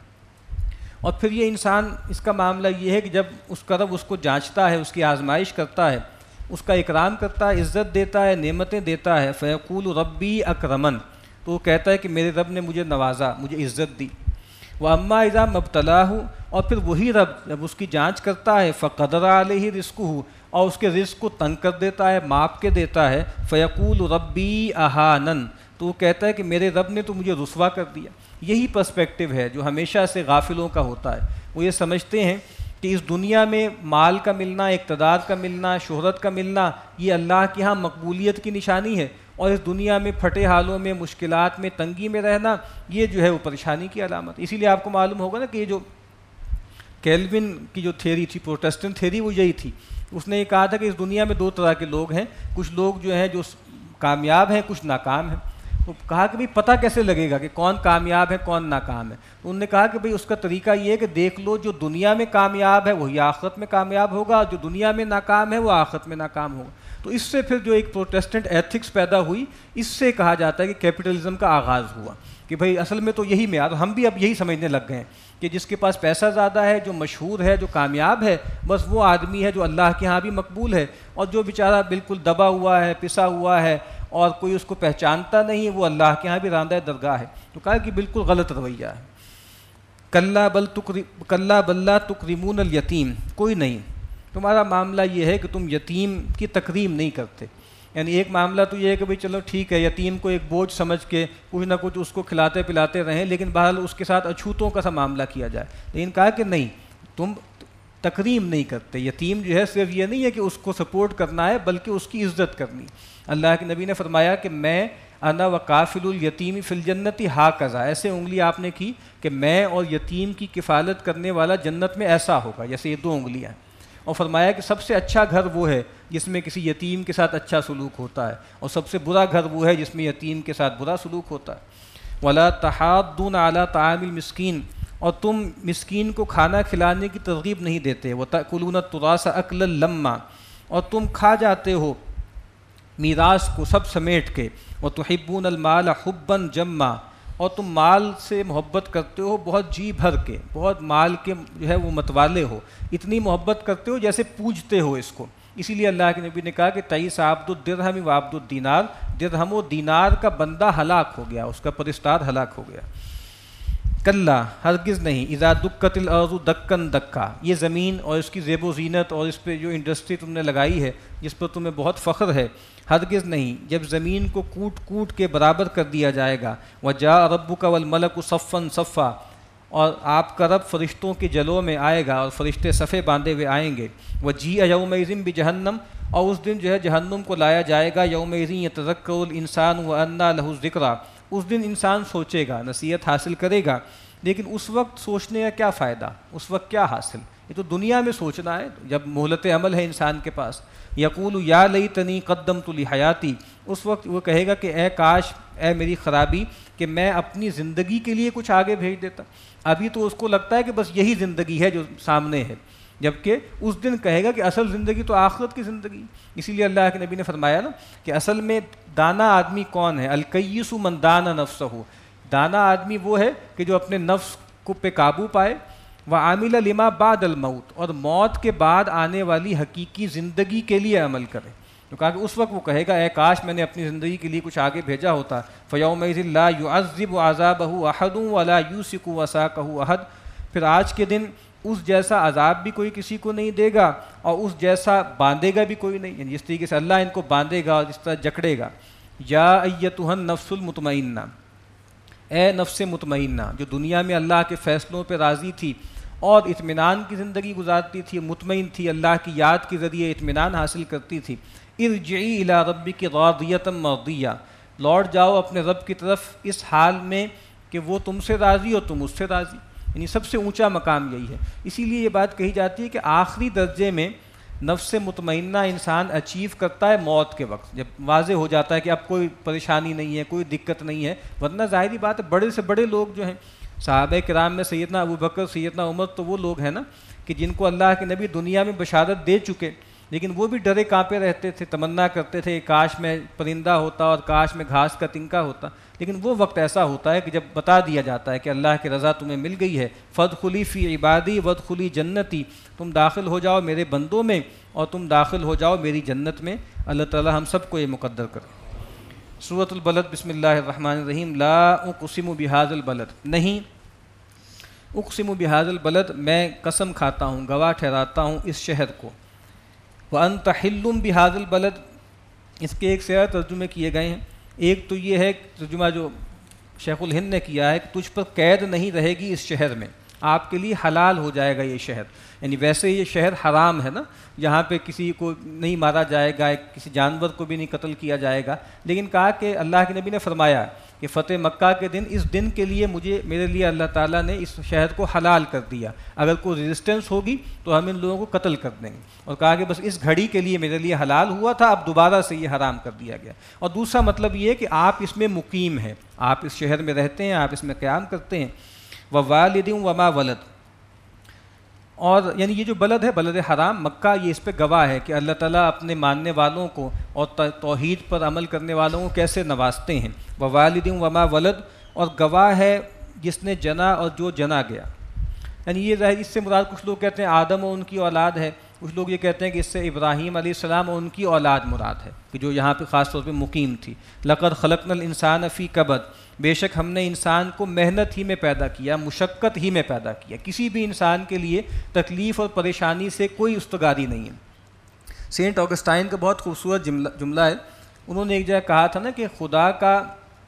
اور پھر یہ انسان، اس کا معاملہ یہ ہے کہ جب اس کا رب اس کو جانچتا ہے، اس کی آزمائش کرتا ہے، اس کا اکرام کرتا ہے، عزت دیتا ہے، نعمتیں دیتا ہے، فَيَقُولُ رَبِّي أَكْرَمَنِ، تو وہ کہتا ہے کہ میرے رب نے مجھے نوازا، مجھے عزت دی۔ وَأَمَّا إِذَا مَا ابْتَلَاهُ، اور پھر وہی رب جب اس کی جانچ کرتا ہے، فَقَدَرَ عَلَيْهِ رِزْقُهُ، اور اس کے رزق کو تنگ کر دیتا ہے، ماپ کے دیتا ہے، فَيَقُولُ رَبِّي أَهَانَنِ، تو وہ کہتا ہے کہ میرے رب نے تو مجھے رسوا کر دیا۔ یہی پرسپیکٹیو ہے جو ہمیشہ سے غافلوں کا ہوتا ہے، وہ یہ سمجھتے ہیں کہ اس دنیا میں مال کا ملنا، اقتدار کا ملنا، شہرت کا ملنا، یہ اللہ کے ہاں مقبولیت کی نشانی ہے، اور اس دنیا میں پھٹے حالوں میں، مشکلات میں، تنگی میں رہنا، یہ جو ہے وہ پریشانی کی علامت۔ اسی لیے آپ کو معلوم ہوگا نا کہ یہ جو کیلوین کی جو تھیری تھی، پروٹیسٹنٹ تھیری، وہ یہی تھی۔ اس نے یہ کہا تھا کہ اس دنیا میں 2 طرح کے لوگ ہیں، کچھ لوگ جو ہیں جو کامیاب ہیں، کچھ ناکام ہیں۔ تو کہا کہ بھئی پتہ کیسے لگے گا کہ کون کامیاب ہے، کون ناکام ہے؟ تو انہوں نے کہا کہ بھئی اس کا طریقہ یہ ہے کہ دیکھ لو، جو دنیا میں کامیاب ہے وہی آخرت میں کامیاب ہوگا، اور جو دنیا میں ناکام ہے وہ آخرت میں ناکام ہوگا۔ تو اس سے پھر جو ایک پروٹیسٹنٹ ایتھکس پیدا ہوئی، اس سے کہا جاتا ہے کہ کیپٹلزم کا آغاز ہوا، کہ بھئی اصل میں تو یہی معیار، ہم بھی اب یہی سمجھنے لگ گئے ہیں کہ جس کے پاس پیسہ زیادہ ہے، جو مشہور ہے، جو کامیاب ہے، بس وہ آدمی ہے جو اللہ کے ہاں بھی مقبول ہے، اور جو بیچارہ بالکل دبا ہوا ہے، پسا ہوا ہے، اور کوئی اس کو پہچانتا نہیں، وہ اللہ کے ہاں بھی راندہ درگاہ ہے۔ تو کہا کہ بالکل غلط رویہ ہے۔ کلا بل لا تکرمون الیتیم، کوئی نہیں، تمہارا معاملہ یہ ہے کہ تم یتیم کی تکریم نہیں کرتے۔ یعنی ایک معاملہ تو یہ ہے کہ بھئی چلو ٹھیک ہے، یتیم کو ایک بوجھ سمجھ کے کچھ نہ کچھ اس کو کھلاتے پلاتے رہیں، لیکن بہرحال اس کے ساتھ اچھوتوں کا سا معاملہ کیا جائے۔ لیکن کہا کہ نہیں، تم تکریم نہیں کرتے۔ یتیم جو ہے صرف یہ نہیں ہے کہ اس کو سپورٹ کرنا ہے، بلکہ اس کی عزت کرنی۔ اللہ کے نبی نے فرمایا کہ میں انا وکافل الیتیم فی الجنت ہاکذا، ایسے انگلی آپ نے کی کہ میں اور یتیم کی کفالت کرنے والا جنت میں ایسا ہوگا، جیسے یہ 2 انگلیاں ہیں۔ اور فرمایا کہ سب سے اچھا گھر وہ ہے جس میں کسی یتیم کے ساتھ اچھا سلوک ہوتا ہے، اور سب سے برا گھر وہ ہے جس میں یتیم کے ساتھ برا سلوک ہوتا ہے۔ ولا تحاضون علی طعام المسکین، اور تم مسکین کو کھانا کھلانے کی ترغیب نہیں دیتے، وتأکلون التراث اکلا لما، اور تم کھا جاتے ہو میراث کو سب سمیٹ کے، وتحبون المال حبا جما، اور تم مال سے محبت کرتے ہو بہت جی بھر کے، بہت مال کے جو ہے وہ متوالے ہو، اتنی محبت کرتے ہو جیسے پوجتے ہو اس کو۔ اسی لیے اللہ کے نبی نے کہا کہ تعیس عبد الدرہم و عبد الدینار، درہم و دینار کا بندہ ہلاک ہو گیا، اس کا پرستار ہلاک ہو گیا۔ کلا، ہرگز نہیں، اذا دکت الارض دکن دکا، یہ زمین اور اس کی زیب و زینت اور اس پہ جو انڈسٹری تم نے لگائی ہے جس پر تمہیں بہت فخر ہے، ہرگز نہیں جب زمین کو کوٹ کوٹ کے برابر کر دیا جائے گا، وجاء ربک والملک صفا صفا، اور آپ کا رب فرشتوں کے جلووں میں آئے گا اور فرشتے صفے باندھے ہوئے آئیں گے، وجیء یومئذ بجہنم، اور اس دن جو ہے جہنم کو لایا جائے گا، یومئذ یتذکر الانسان وانى له الذکریٰ، اس دن انسان سوچے گا، نصیحت حاصل کرے گا، لیکن اس وقت سوچنے کا کیا فائدہ، اس وقت کیا حاصل، یہ تو دنیا میں سوچنا ہے جب مہلت عمل ہے انسان کے پاس۔ یقول یا لیتنی قدمت لحیاتی، اس وقت وہ کہے گا کہ اے کاش، اے میری خرابی کہ میں اپنی زندگی کے لیے کچھ آگے بھیج دیتا۔ ابھی تو اس کو لگتا ہے کہ بس یہی زندگی ہے جو سامنے ہے، جبکہ اس دن کہے گا کہ اصل زندگی تو آخرت کی زندگی۔ اسی لیے اللہ کے نبی نے فرمایا نا کہ اصل میں دانا آدمی کون ہے، الکیس من دان نفسہ، دانا آدمی وہ ہے کہ جو اپنے نفس کو پہ قابو پائے، وعامل لما بعد الموت، اور موت کے بعد آنے والی حقیقی زندگی کے لیے عمل کرے۔ تو کہا کہ اس وقت وہ کہے گا اے کاش میں نے اپنی زندگی کے لیے کچھ آگے بھیجا ہوتا۔ فیومئذ لا یعذب عذابہ احد ولا یوثق وثاقہ احد، پھر آج کے دن اس جیسا عذاب بھی کوئی کسی کو نہیں دے گا اور اس جیسا باندھے گا بھی کوئی نہیں، یعنی جس طریقے سے اللہ ان کو باندھے گا اور جس طرح جکڑے گا۔ یا ایتھا النفس المطمئنہ، اے نفس مطمئنہ جو دنیا میں اللہ کے فیصلوں پہ راضی تھی اور اطمینان کی زندگی گزارتی تھی، مطمئن تھی، اللہ کی یاد کے ذریعے اطمینان حاصل کرتی تھی، ارجعی الی ربک راضیۃ مرضیہ، لوٹ جاؤ اپنے رب کی طرف اس حال میں کہ وہ تم سے راضی اور تم اس سے راضی، یعنی سب سے اونچا مقام یہی ہے۔ اسی لیے یہ بات کہی جاتی ہے کہ آخری درجے میں نفس مطمئنہ انسان اچیو کرتا ہے موت کے وقت، جب واضح ہو جاتا ہے کہ اب کوئی پریشانی نہیں ہے، کوئی دقت نہیں ہے، ورنہ ظاہری بات ہے بڑے سے بڑے لوگ جو ہیں صحابہ کرام میں سیدنا ابو بکر، سیدنا عمر، تو وہ لوگ ہیں نا کہ جن کو اللہ کے نبی دنیا میں بشارت دے چکے، لیکن وہ بھی ڈرے کانپے رہتے تھے، تمنا کرتے تھے کاش میں پرندہ ہوتا اور کاش میں گھاس کا تنکا ہوتا، لیکن وہ وقت ایسا ہوتا ہے کہ جب بتا دیا جاتا ہے کہ اللہ کی رضا تمہیں مل گئی ہے، فادخلی فی عبادی وادخلی جنتی، تم داخل ہو جاؤ میرے بندوں میں اور تم داخل ہو جاؤ میری جنت میں۔ اللہ تعالی ہم سب کو یہ مقدر کرے۔ سورۃ البلد، بسم اللہ الرحمن الرحیم۔ لا اقسم بہذا البلد، نہیں، اقسم بہذا البلد، میں قسم کھاتا ہوں، گواہ ٹھہراتا ہوں اس شہر کو، وانت حل بہذا البلد، اس کے ایک سے زیادہ ترجمے کیے گئے ہیں۔ ایک تو یہ ہے ترجمہ جو شیخ الہند نے کیا ہے کہ تجھ پر قید نہیں رہے گی اس شہر میں، آپ کے لیے حلال ہو جائے گا یہ شہر، یعنی ویسے یہ شہر حرام ہے نا، یہاں پہ کسی کو نہیں مارا جائے گا، کسی جانور کو بھی نہیں قتل کیا جائے گا، لیکن کہا کہ اللہ کے نبی نے فرمایا کہ فتح مکہ کے دن، اس دن کے لیے میرے لیے اللہ تعالیٰ نے اس شہر کو حلال کر دیا، اگر کوئی ریزسٹنس ہوگی تو ہم ان لوگوں کو قتل کر دیں گے، اور کہا کہ بس اس گھڑی کے لیے میرے لیے حلال ہوا تھا، اب دوبارہ سے یہ حرام کر دیا گیا۔ اور دوسرا مطلب یہ کہ آپ اس میں مقیم ہیں، آپ اس شہر میں رہتے ہیں، آپ اس میں قیام کرتے ہیں۔ ووالد وما ولد، اور یعنی یہ جو بلد ہے بلد حرام مکہ، یہ اس پہ گواہ ہے کہ اللہ تعالیٰ اپنے ماننے والوں کو اور توحید پر عمل کرنے والوں کو کیسے نوازتے ہیں۔ ووالد وما ولد، اور گواہ ہے جس نے جنا اور جو جنا گیا، یعنی یہ ظاہر اس سے مراد کچھ لوگ کہتے ہیں آدم اور ان کی اولاد ہے، کچھ لوگ یہ کہتے ہیں کہ اس سے ابراہیم علیہ السلام اور ان کی اولاد مراد ہے کہ جو یہاں پہ خاص طور پہ مقیم تھی۔ لقد خلقنا الانسان فی کبد، بے شک ہم نے انسان کو محنت ہی میں پیدا کیا، مشقت ہی میں پیدا کیا، کسی بھی انسان کے لیے تکلیف اور پریشانی سے کوئی استغاری نہیں ہے۔ سینٹ آگسٹائن کا بہت خوبصورت جملہ ہے، انہوں نے ایک جگہ کہا تھا نا کہ خدا کا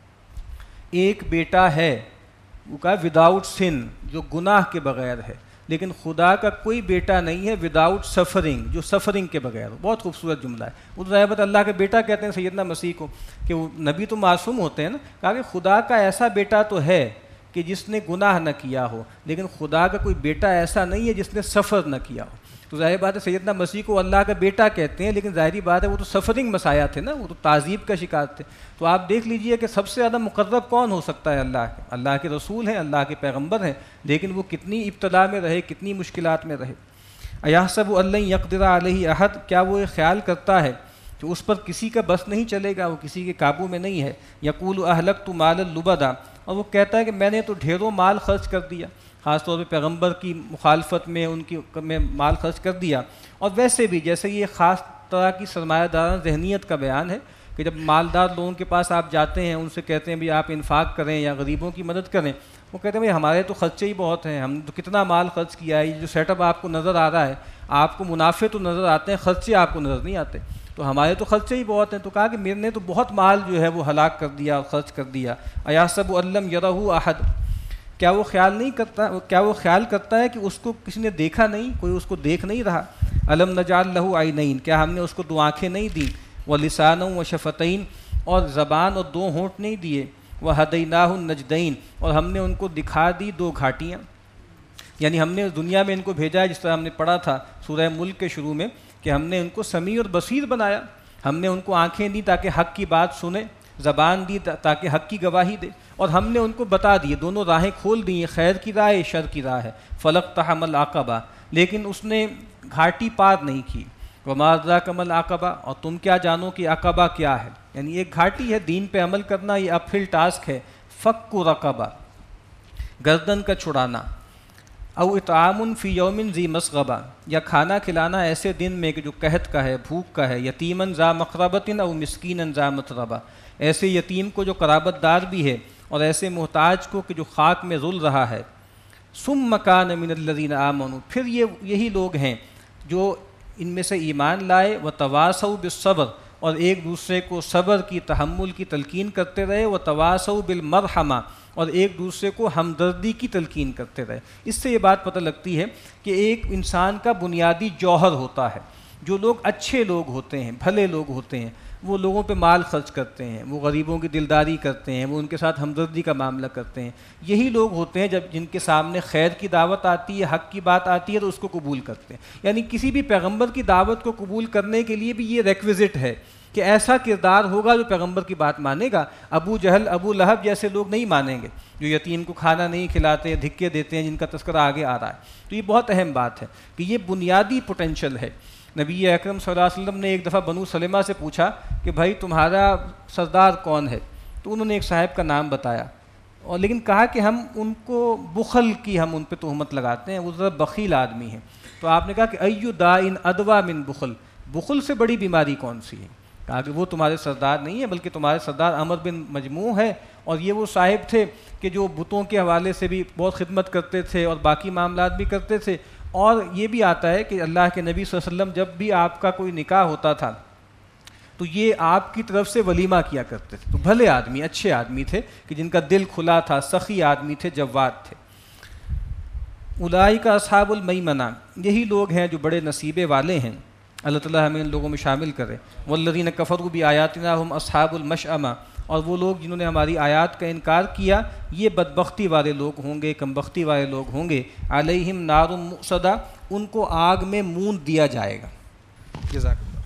ایک بیٹا ہے، وہ کہا وداؤٹ سن، جو گناہ کے بغیر ہے، لیکن خدا کا کوئی بیٹا نہیں ہے وداؤٹ سفرنگ، جو سفرنگ کے بغیر۔ بہت خوبصورت جملہ ہے۔ وہ ظاہر اللہ کے بیٹا کہتے ہیں سیدنا مسیح کو، کہ وہ نبی تو معصوم ہوتے ہیں نا، کہا کہ خدا کا ایسا بیٹا تو ہے کہ کہ جس نے گناہ نہ کیا ہو، لیکن خدا کا کوئی بیٹا ایسا نہیں ہے جس نے سفر نہ کیا ہو۔ تو ظاہر بات ہے سیدنا مسیح کو اللہ کا بیٹا کہتے ہیں، لیکن ظاہری بات ہے وہ تو سفرنگ مسایہ تھے نا، وہ تو تعذیب کا شکار تھے۔ تو آپ دیکھ لیجئے کہ سب سے زیادہ مقرب کون ہو سکتا ہے؟ اللہ کے رسول ہیں، اللہ کے پیغمبر ہیں، لیکن وہ کتنی ابتلا میں رہے، کتنی مشکلات میں رہے۔ ایحسب ان لن یقدر علیہ احد، کیا وہ یہ خیال کرتا ہے کہ اس پر کسی کا بس نہیں چلے گا، وہ کسی کے قابو میں نہیں ہے۔ یقول اہلکت مالا لبدا، اور وہ کہتا ہے کہ میں نے تو ڈھیروں مال خرچ کر دیا، خاص طور پہ پیغمبر کی مخالفت میں ان کی میں مال خرچ کر دیا۔ اور ویسے بھی جیسے یہ خاص طرح کی سرمایہ دارانہ ذہنیت کا بیان ہے کہ جب مالدار لوگوں کے پاس آپ جاتے ہیں، ان سے کہتے ہیں بھی آپ انفاق کریں یا غریبوں کی مدد کریں، وہ کہتے ہیں بھائی ہمارے تو خرچے ہی بہت ہیں، ہم تو کتنا مال خرچ کیا ہے، یہ جو سیٹ اپ آپ کو نظر آ رہا ہے، آپ کو منافع تو نظر آتے ہیں، خرچے آپ کو نظر نہیں آتے، تو ہمارے تو خرچے ہی بہت ہیں۔ تو کہا کہ میرے نے تو بہت مال جو ہے وہ ہلاک کر دیا اور خرچ کر دیا۔ ایحسب ان لم یرہ احد، کیا وہ خیال کرتا ہے کہ اس کو کسی نے دیکھا نہیں، کوئی اس کو دیکھ نہیں رہا۔ الم نجعل لہ عینین، کیا ہم نے اس کو دو آنکھیں نہیں دیں، ولسانا وشفتین، اور زبان اور دو ہونٹ نہیں دیے، وہدیناہ النجدین، اور ہم نے ان کو دکھا دی دو گھاٹیاں، یعنی ہم نے دنیا میں ان کو بھیجا ہے، جس طرح ہم نے پڑھا تھا سورہ ملک کے شروع میں کہ ہم نے ان کو سمیع اور بصیر بنایا، ہم نے ان کو آنکھیں دی تاکہ حق کی بات سنے، زبان دی تاکہ حق کی گواہی دے، اور ہم نے ان کو بتا دیے، دونوں راہیں کھول دی، خیر کی راہ ہے، شر کی راہ ہے۔ فلقتحم العقبہ، لیکن اس نے گھاٹی پار نہیں کی۔ وما ادراک ما العقبہ، اور تم کیا جانو کہ عقبہ کیا ہے، یعنی ایک گھاٹی ہے، دین پہ عمل کرنا یہ اپ ہل ٹاسک ہے۔ فک رقبہ، گردن کا چھڑانا، او اطعام فی یوم ذی مسغبہ، یا کھانا کھلانا ایسے دن میں کہ جو قحط کا ہے، بھوک کا ہے، یتیمن ذا مقربۃ او مسکینا ذا متربہ، ایسے یتیم کو جو قرابت دار بھی ہے اور ایسے محتاج کو کہ جو خاک میں رل رہا ہے۔ ثم کان من الذین آمنوا، پھر یہی لوگ ہیں جو ان میں سے ایمان لائے، وتواصوا بالصبر، اور ایک دوسرے کو صبر کی، تحمل کی تلقین کرتے رہے، وتواصوا بالمرحمہ، اور ایک دوسرے کو ہمدردی کی تلقین کرتے رہے۔ اس سے یہ بات پتہ لگتی ہے کہ ایک انسان کا بنیادی جوہر ہوتا ہے، جو لوگ اچھے لوگ ہوتے ہیں، بھلے لوگ ہوتے ہیں، وہ لوگوں پہ مال خرچ کرتے ہیں، وہ غریبوں کی دلداری کرتے ہیں، وہ ان کے ساتھ ہمدردی کا معاملہ کرتے ہیں۔ یہی لوگ ہوتے ہیں جن کے سامنے خیر کی دعوت آتی ہے، حق کی بات آتی ہے تو اس کو قبول کرتے ہیں۔ یعنی کسی بھی پیغمبر کی دعوت کو قبول کرنے کے لیے بھی یہ ریکویزٹ ہے کہ ایسا کردار ہوگا جو پیغمبر کی بات مانے گا۔ ابو جہل، ابو لہب جیسے لوگ نہیں مانیں گے، جو یتیم کو کھانا نہیں کھلاتے، دھکے دیتے ہیں، جن کا تذکرہ آگے آ رہا ہے۔ تو یہ بہت اہم بات ہے کہ یہ بنیادی پوٹینشل ہے۔ نبی اکرم صلی اللہ علیہ وسلم نے ایک دفعہ بنو سلمہ سے پوچھا کہ بھائی تمہارا سردار کون ہے؟ تو انہوں نے ایک صاحب کا نام بتایا، اور لیکن کہا کہ ہم ان کو بخل کی ہم ان پہ تہمت لگاتے ہیں، وہ ذرا بخیل آدمی ہیں۔ تو آپ نے کہا کہ ایو داء ادوا من بخل، بخل سے بڑی بیماری کون سی ہے؟ کہا کہ وہ تمہارے سردار نہیں ہے، بلکہ تمہارے سردار عمر بن مجموع ہے، اور یہ وہ صاحب تھے کہ جو بتوں کے حوالے سے بھی بہت خدمت کرتے تھے اور باقی معاملات بھی کرتے تھے۔ اور یہ بھی آتا ہے کہ اللہ کے نبی صلی اللہ علیہ وسلم جب بھی آپ کا کوئی نکاح ہوتا تھا تو یہ آپ کی طرف سے ولیمہ کیا کرتے تھے۔ تو بھلے آدمی، اچھے آدمی تھے کہ جن کا دل کھلا تھا، سخی آدمی تھے، جواد تھے۔ اولئک اصحاب المیمنہ، یہی لوگ ہیں جو بڑے نصیبے والے ہیں، اللہ تعالیٰ ہمیں ان لوگوں میں شامل کرے۔ والذین کفروا بآیاتنا هم اصحاب المشأمہ، اور وہ لوگ جنہوں نے ہماری آیات کا انکار کیا یہ بدبختی والے لوگ ہوں گے، کم بختی والے لوگ ہوں گے۔ علیہم نار مؤصدہ، ان کو آگ میں موند دیا جائے گا۔ جزاک اللہ۔